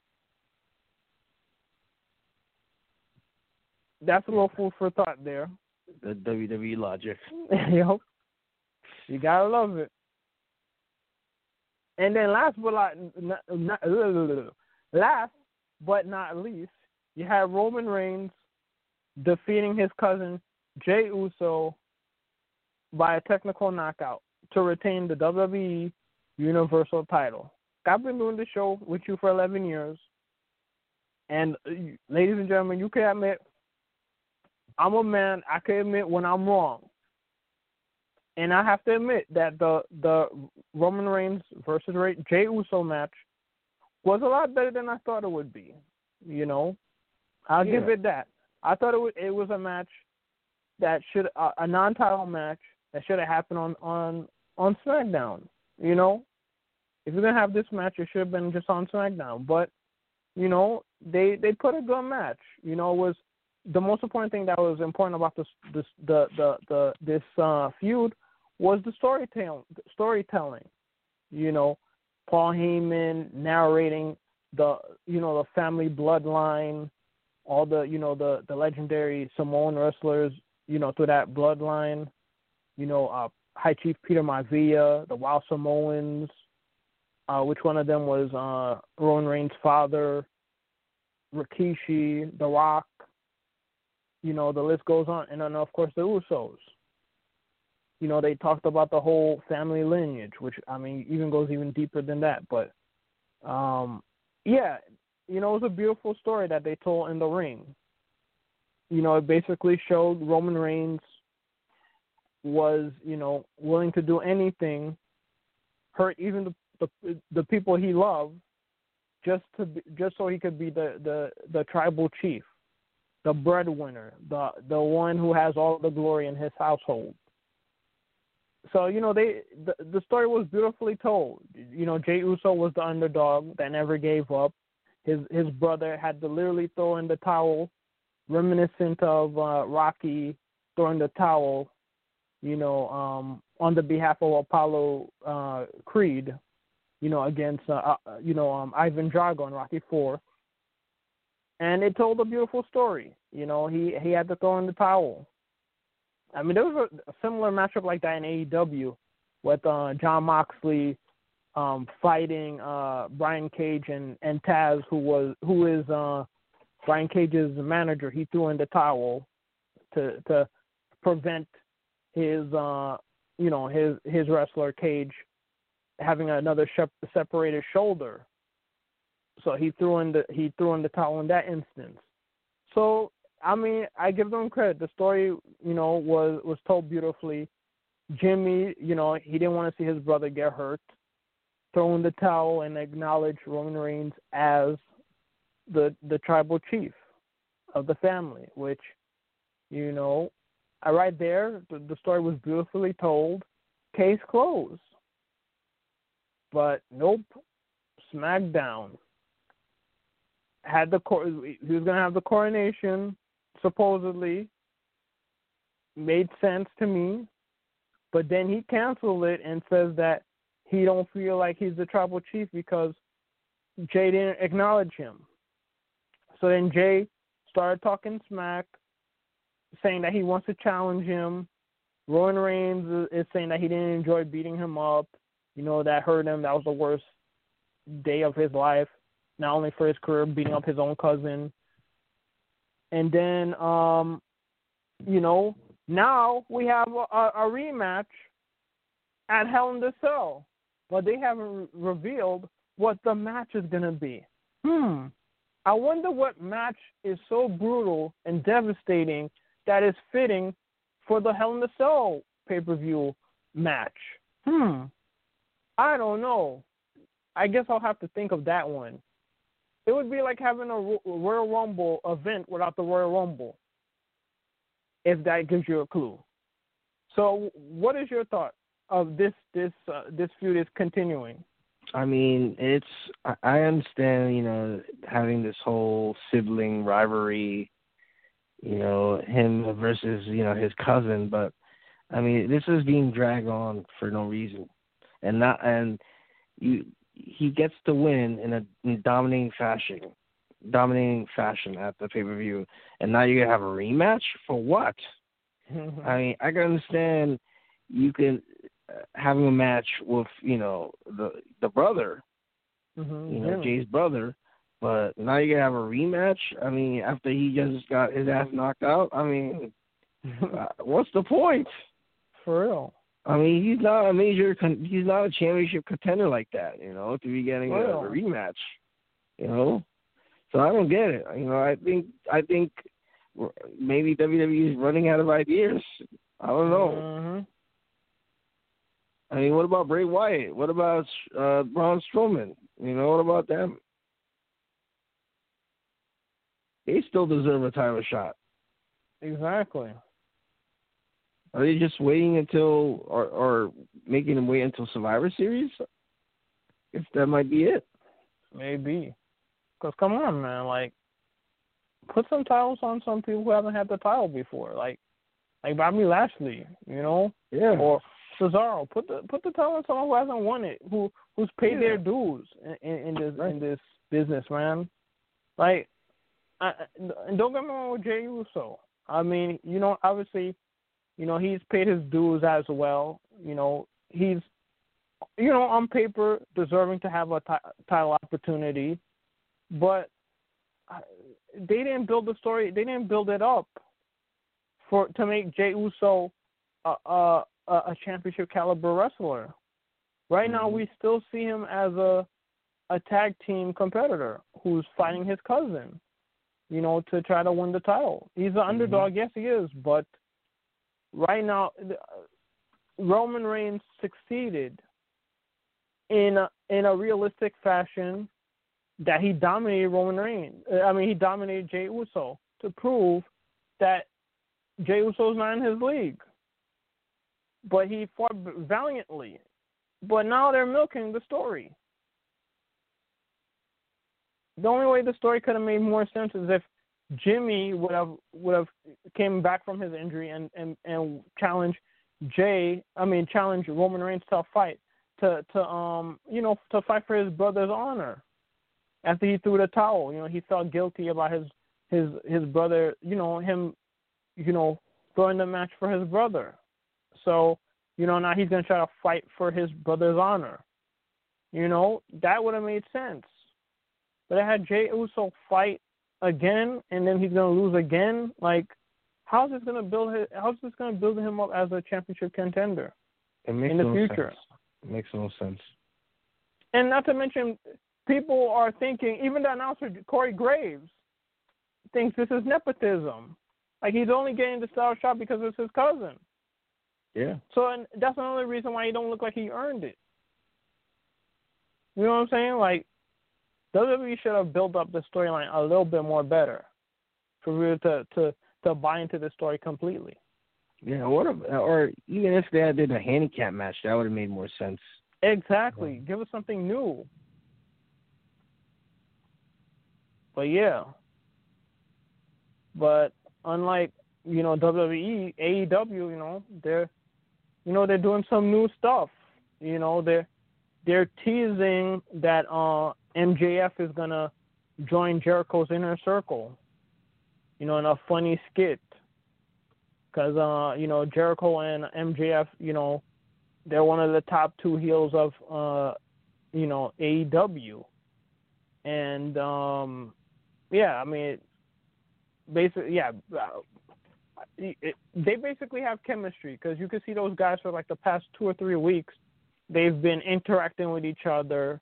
Speaker 2: That's a little food for thought there.
Speaker 3: The WWE logic.
Speaker 2: Yep. You gotta love it. And then last but not least, you had Roman Reigns defeating his cousin Jey Uso by a technical knockout to retain the WWE Universal title. I've been doing this show with you for 11 years, and ladies and gentlemen, you can admit I'm a man. I can admit when I'm wrong. And I have to admit that the Roman Reigns versus Jey Uso match was a lot better than I thought it would be. You know, I'll give it that. I thought it was a match that should a non-title match that should have happened on SmackDown. You know, if you're gonna have this match, it should have been just on SmackDown. But you know, they put a good match. You know, it was the most important thing that was important about this feud was the storytelling. You know, Paul Heyman narrating the family bloodline, all the legendary Samoan wrestlers, you know, through that bloodline. You know, High Chief Peter Maivia, the Wild Samoans, which one of them was Roman Reigns' father, Rikishi, The Rock. You know, the list goes on. And then, of course, the Usos. You know, they talked about the whole family lineage, which, I mean, even goes even deeper than that. But, yeah, you know, it was a beautiful story that they told in the ring. You know, it basically showed Roman Reigns was, you know, willing to do anything, hurt even the people he loved, just so he could be the tribal chief, the breadwinner, the one who has all the glory in his household. So, you know, the story was beautifully told. You know, Jey Uso was the underdog that never gave up. His brother had to literally throw in the towel, reminiscent of Rocky throwing the towel, you know, on the behalf of Apollo Creed, you know, against Ivan Drago in Rocky IV. And it told a beautiful story. You know, he had to throw in the towel. I mean, there was a similar matchup like that in AEW with Jon Moxley fighting Brian Cage and Taz, who is Brian Cage's manager. He threw in the towel to prevent his his wrestler Cage having another separated shoulder. So he threw in the towel in that instance. So I mean, I give them credit. The story, you know, was told beautifully. Jimmy, you know, he didn't want to see his brother get hurt. Throw in the towel and acknowledge Roman Reigns as the tribal chief of the family, which, you know, right there, the story was beautifully told. Case closed. But nope, SmackDown had he was going to have the coronation, supposedly. Made sense to me. But then he canceled it and says that he don't feel like he's the tribal chief because Jey didn't acknowledge him. So then Jey started talking smack, saying that he wants to challenge him. Roman Reigns is saying that he didn't enjoy beating him up. You know, that hurt him. That was the worst day of his life, not only for his career, beating up his own cousin. And then, you know, now we have a rematch at Hell in the Cell. But they haven't revealed what the match is going to be. I wonder what match is so brutal and devastating that is fitting for the Hell in the Cell pay-per-view match. I don't know. I guess I'll have to think of that one. It would be like having a Royal Rumble event without the Royal Rumble, if that gives you a clue. So what is your thought of this feud is continuing?
Speaker 3: I mean, I understand, you know, having this whole sibling rivalry, you know, him versus, you know, his cousin, but I mean, this is being dragged on for no reason. He gets to win in a dominating fashion at the pay-per-view, and now you're going to have a rematch? For what? I mean, I can understand you can having a match with, you know, the brother, you know, Jay's brother, but now you're going to have a rematch? I mean, after he just got his ass knocked out? I mean, what's the point?
Speaker 2: for real.
Speaker 3: I mean, he's not he's not a championship contender like that, to be getting a rematch, So I don't get it. I think maybe WWE is running out of ideas. I don't know.
Speaker 2: Mm-hmm.
Speaker 3: I mean, what about Bray Wyatt? What about Braun Strowman? What about them? They still deserve a title shot.
Speaker 2: Exactly.
Speaker 3: Are they just waiting until, or making them wait until Survivor Series? I guess that might be it.
Speaker 2: Maybe. Because, come on, man. Like, put some titles on some people who haven't had the title before. Like Bobby Lashley,
Speaker 3: Yeah.
Speaker 2: Or Cesaro. Put the title on someone who hasn't won it, who's paid their dues in this business, man. Like, and don't get me wrong with Jey Uso. I mean, obviously, he's paid his dues as well. He's, on paper, deserving to have a title opportunity. But they didn't build the story. They didn't build it up to make Jey Uso a championship caliber wrestler. Right now, we still see him as a tag team competitor who's fighting his cousin, to try to win the title. He's an underdog, yes, he is, but right now, Roman Reigns succeeded in a realistic fashion that he dominated Roman Reigns. He dominated Jey Uso to prove that Jey Uso's not in his league. But he fought valiantly. But now they're milking the story. The only way the story could have made more sense is if Jimmy would have came back from his injury and challenged challenge Roman Reigns to a fight to fight for his brother's honor. After he threw the towel, he felt guilty about his brother, him, throwing the match for his brother. So, now he's going to try to fight for his brother's honor. That would have made sense. But I had Jey Uso fight again, and then he's going to lose again. Like, how's this going to build him up as a championship contender in the future?
Speaker 3: It makes no sense.
Speaker 2: And not to mention, people are thinking, even the announcer, Corey Graves, thinks this is nepotism. Like, he's only getting the title shot because it's his cousin.
Speaker 3: Yeah.
Speaker 2: So and that's another reason why he don't look like he earned it. You know what I'm saying? Like, WWE should have built up the storyline a little bit more better for real to buy into the story completely.
Speaker 3: Yeah, or even if they did a handicap match, that would have made more sense.
Speaker 2: Exactly. Give us something new. But yeah. But unlike, WWE, AEW, they're doing some new stuff. They're teasing that MJF is gonna join Jericho's Inner Circle. In a funny skit. Because Jericho and MJF, they're one of the top two heels of AEW. And they basically have chemistry because you can see those guys for like the past 2 or 3 weeks. They've been interacting with each other,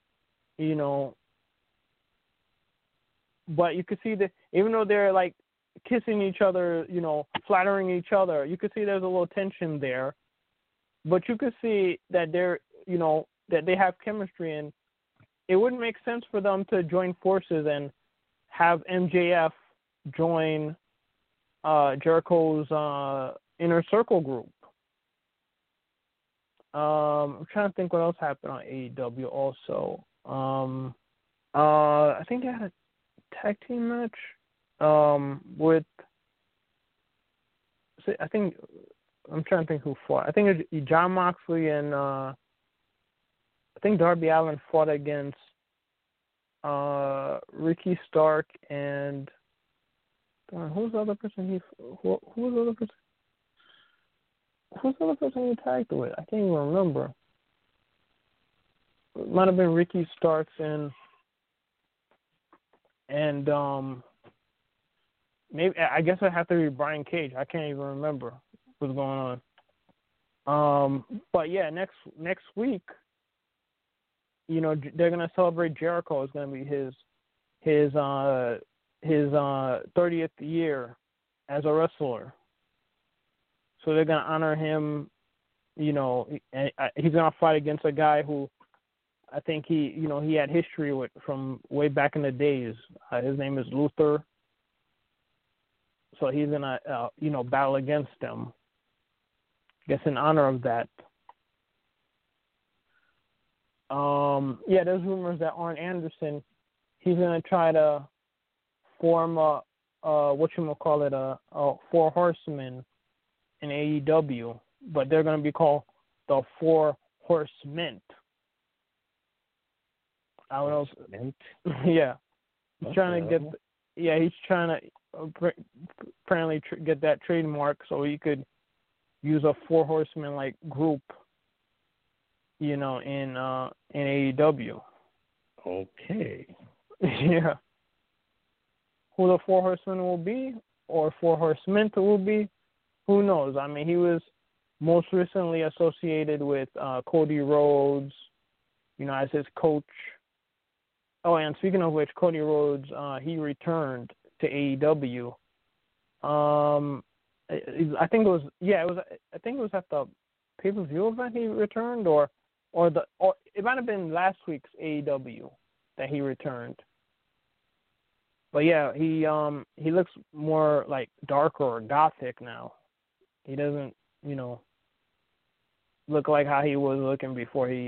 Speaker 2: But you can see that even though they're like kissing each other, flattering each other, you can see there's a little tension there. But you could see that they're, that they have chemistry, and it wouldn't make sense for them to join forces and have MJF join Jericho's Inner Circle group. I'm trying to think what else happened on AEW also. I think they had a tag team match with, I'm trying to think who fought. I think it was Jon Moxley and I think Darby Allin fought against Ricky Stark and who's the other person who's the other person? Who's the other person he tagged with? I can't even remember. It might have been Ricky Starks and maybe I guess it have to be Brian Cage. I can't even remember what's going on. But yeah, next week, you know, they're gonna celebrate Jericho. It's gonna be his 30th year as a wrestler. So they're gonna honor him. You know, and he's gonna fight against a guy who I think he had history with from way back in the days. His name is Luther. So he's gonna battle against him. I guess in honor of that. There's rumors that Arn Anderson, he's gonna try to form a Four Horsemen in AEW, but they're gonna be called the Four Horsemen. I don't know. Yeah, he's trying to apparently get that trademark so he could use a Four Horsemen like group, you know, in AEW.
Speaker 3: Okay.
Speaker 2: Yeah. Who the Four Horsemen will be, or Four Horsemen will be, who knows? I mean, he was most recently associated with Cody Rhodes, you know, as his coach. Oh, and speaking of which, Cody Rhodes, he returned to AEW. I think it was at the pay-per-view event he returned, or it might have been last week's AEW that he returned. But yeah, he looks more like darker or gothic now. He doesn't, you know, look like how he was looking before he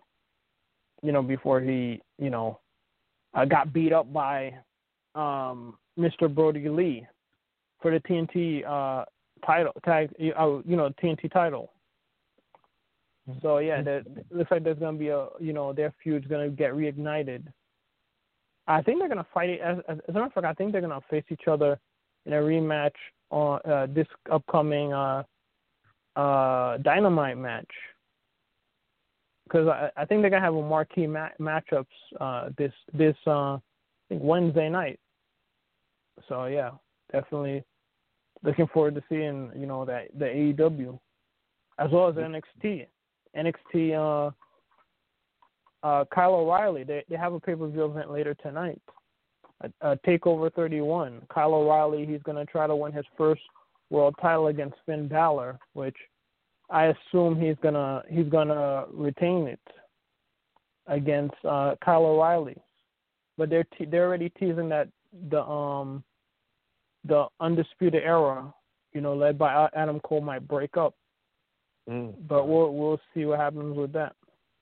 Speaker 2: got beat up by Mr. Brody Lee for the TNT TNT title. So yeah, that looks like there's gonna be their feud's gonna get reignited. I think they're gonna fight it. As a matter of fact, I think they're gonna face each other in a rematch on this upcoming Dynamite match. Because I think they're gonna have a marquee matchups this I think Wednesday night. So yeah, definitely looking forward to seeing that the AEW as well as NXT. Kyle O'Reilly, they have a pay-per-view event later tonight. Takeover 31. Kyle O'Reilly, he's gonna try to win his first world title against Finn Balor, which I assume he's gonna retain it against Kyle O'Reilly. But they're already teasing that the Undisputed Era, led by Adam Cole, might break up. But we'll see what happens with that.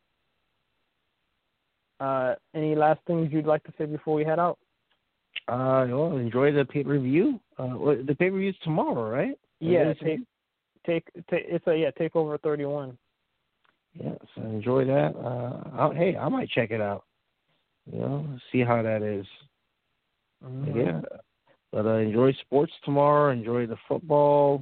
Speaker 2: Any last things you'd like to say before we head out?
Speaker 3: Well, enjoy the pay-per-view. The pay-per-view's tomorrow, right?
Speaker 2: Yeah, Takeover 31.
Speaker 3: Yeah, so enjoy that. I might check it out. See how that is. Mm-hmm. Yeah, but enjoy sports tomorrow. Enjoy the football.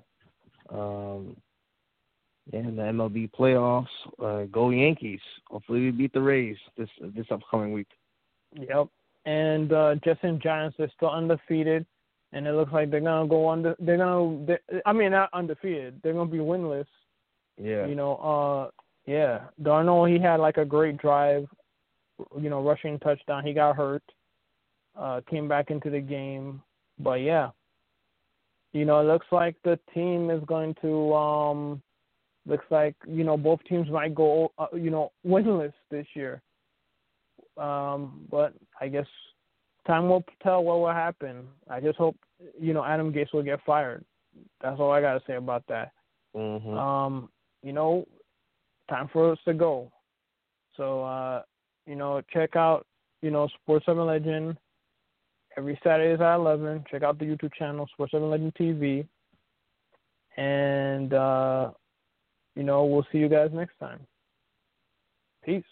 Speaker 3: And the MLB playoffs. Go Yankees! Hopefully we beat the Rays this upcoming week.
Speaker 2: Yep. And Jets and Giants are still undefeated, and it looks like they're gonna go under. Not undefeated. They're gonna be winless.
Speaker 3: Yeah.
Speaker 2: Yeah. Darnold, he had like a great drive. Rushing touchdown. He got hurt. Came back into the game, but yeah. It looks like the team is going to. Looks like both teams might go winless this year. But I guess time will tell what will happen. I just hope Adam Gase will get fired. That's all I gotta say about that.
Speaker 3: Mm-hmm.
Speaker 2: Time for us to go. So check out Sports 7 Legend every Saturday at 11. Check out the YouTube channel Sports 7 Legend TV, and we'll see you guys next time. Peace.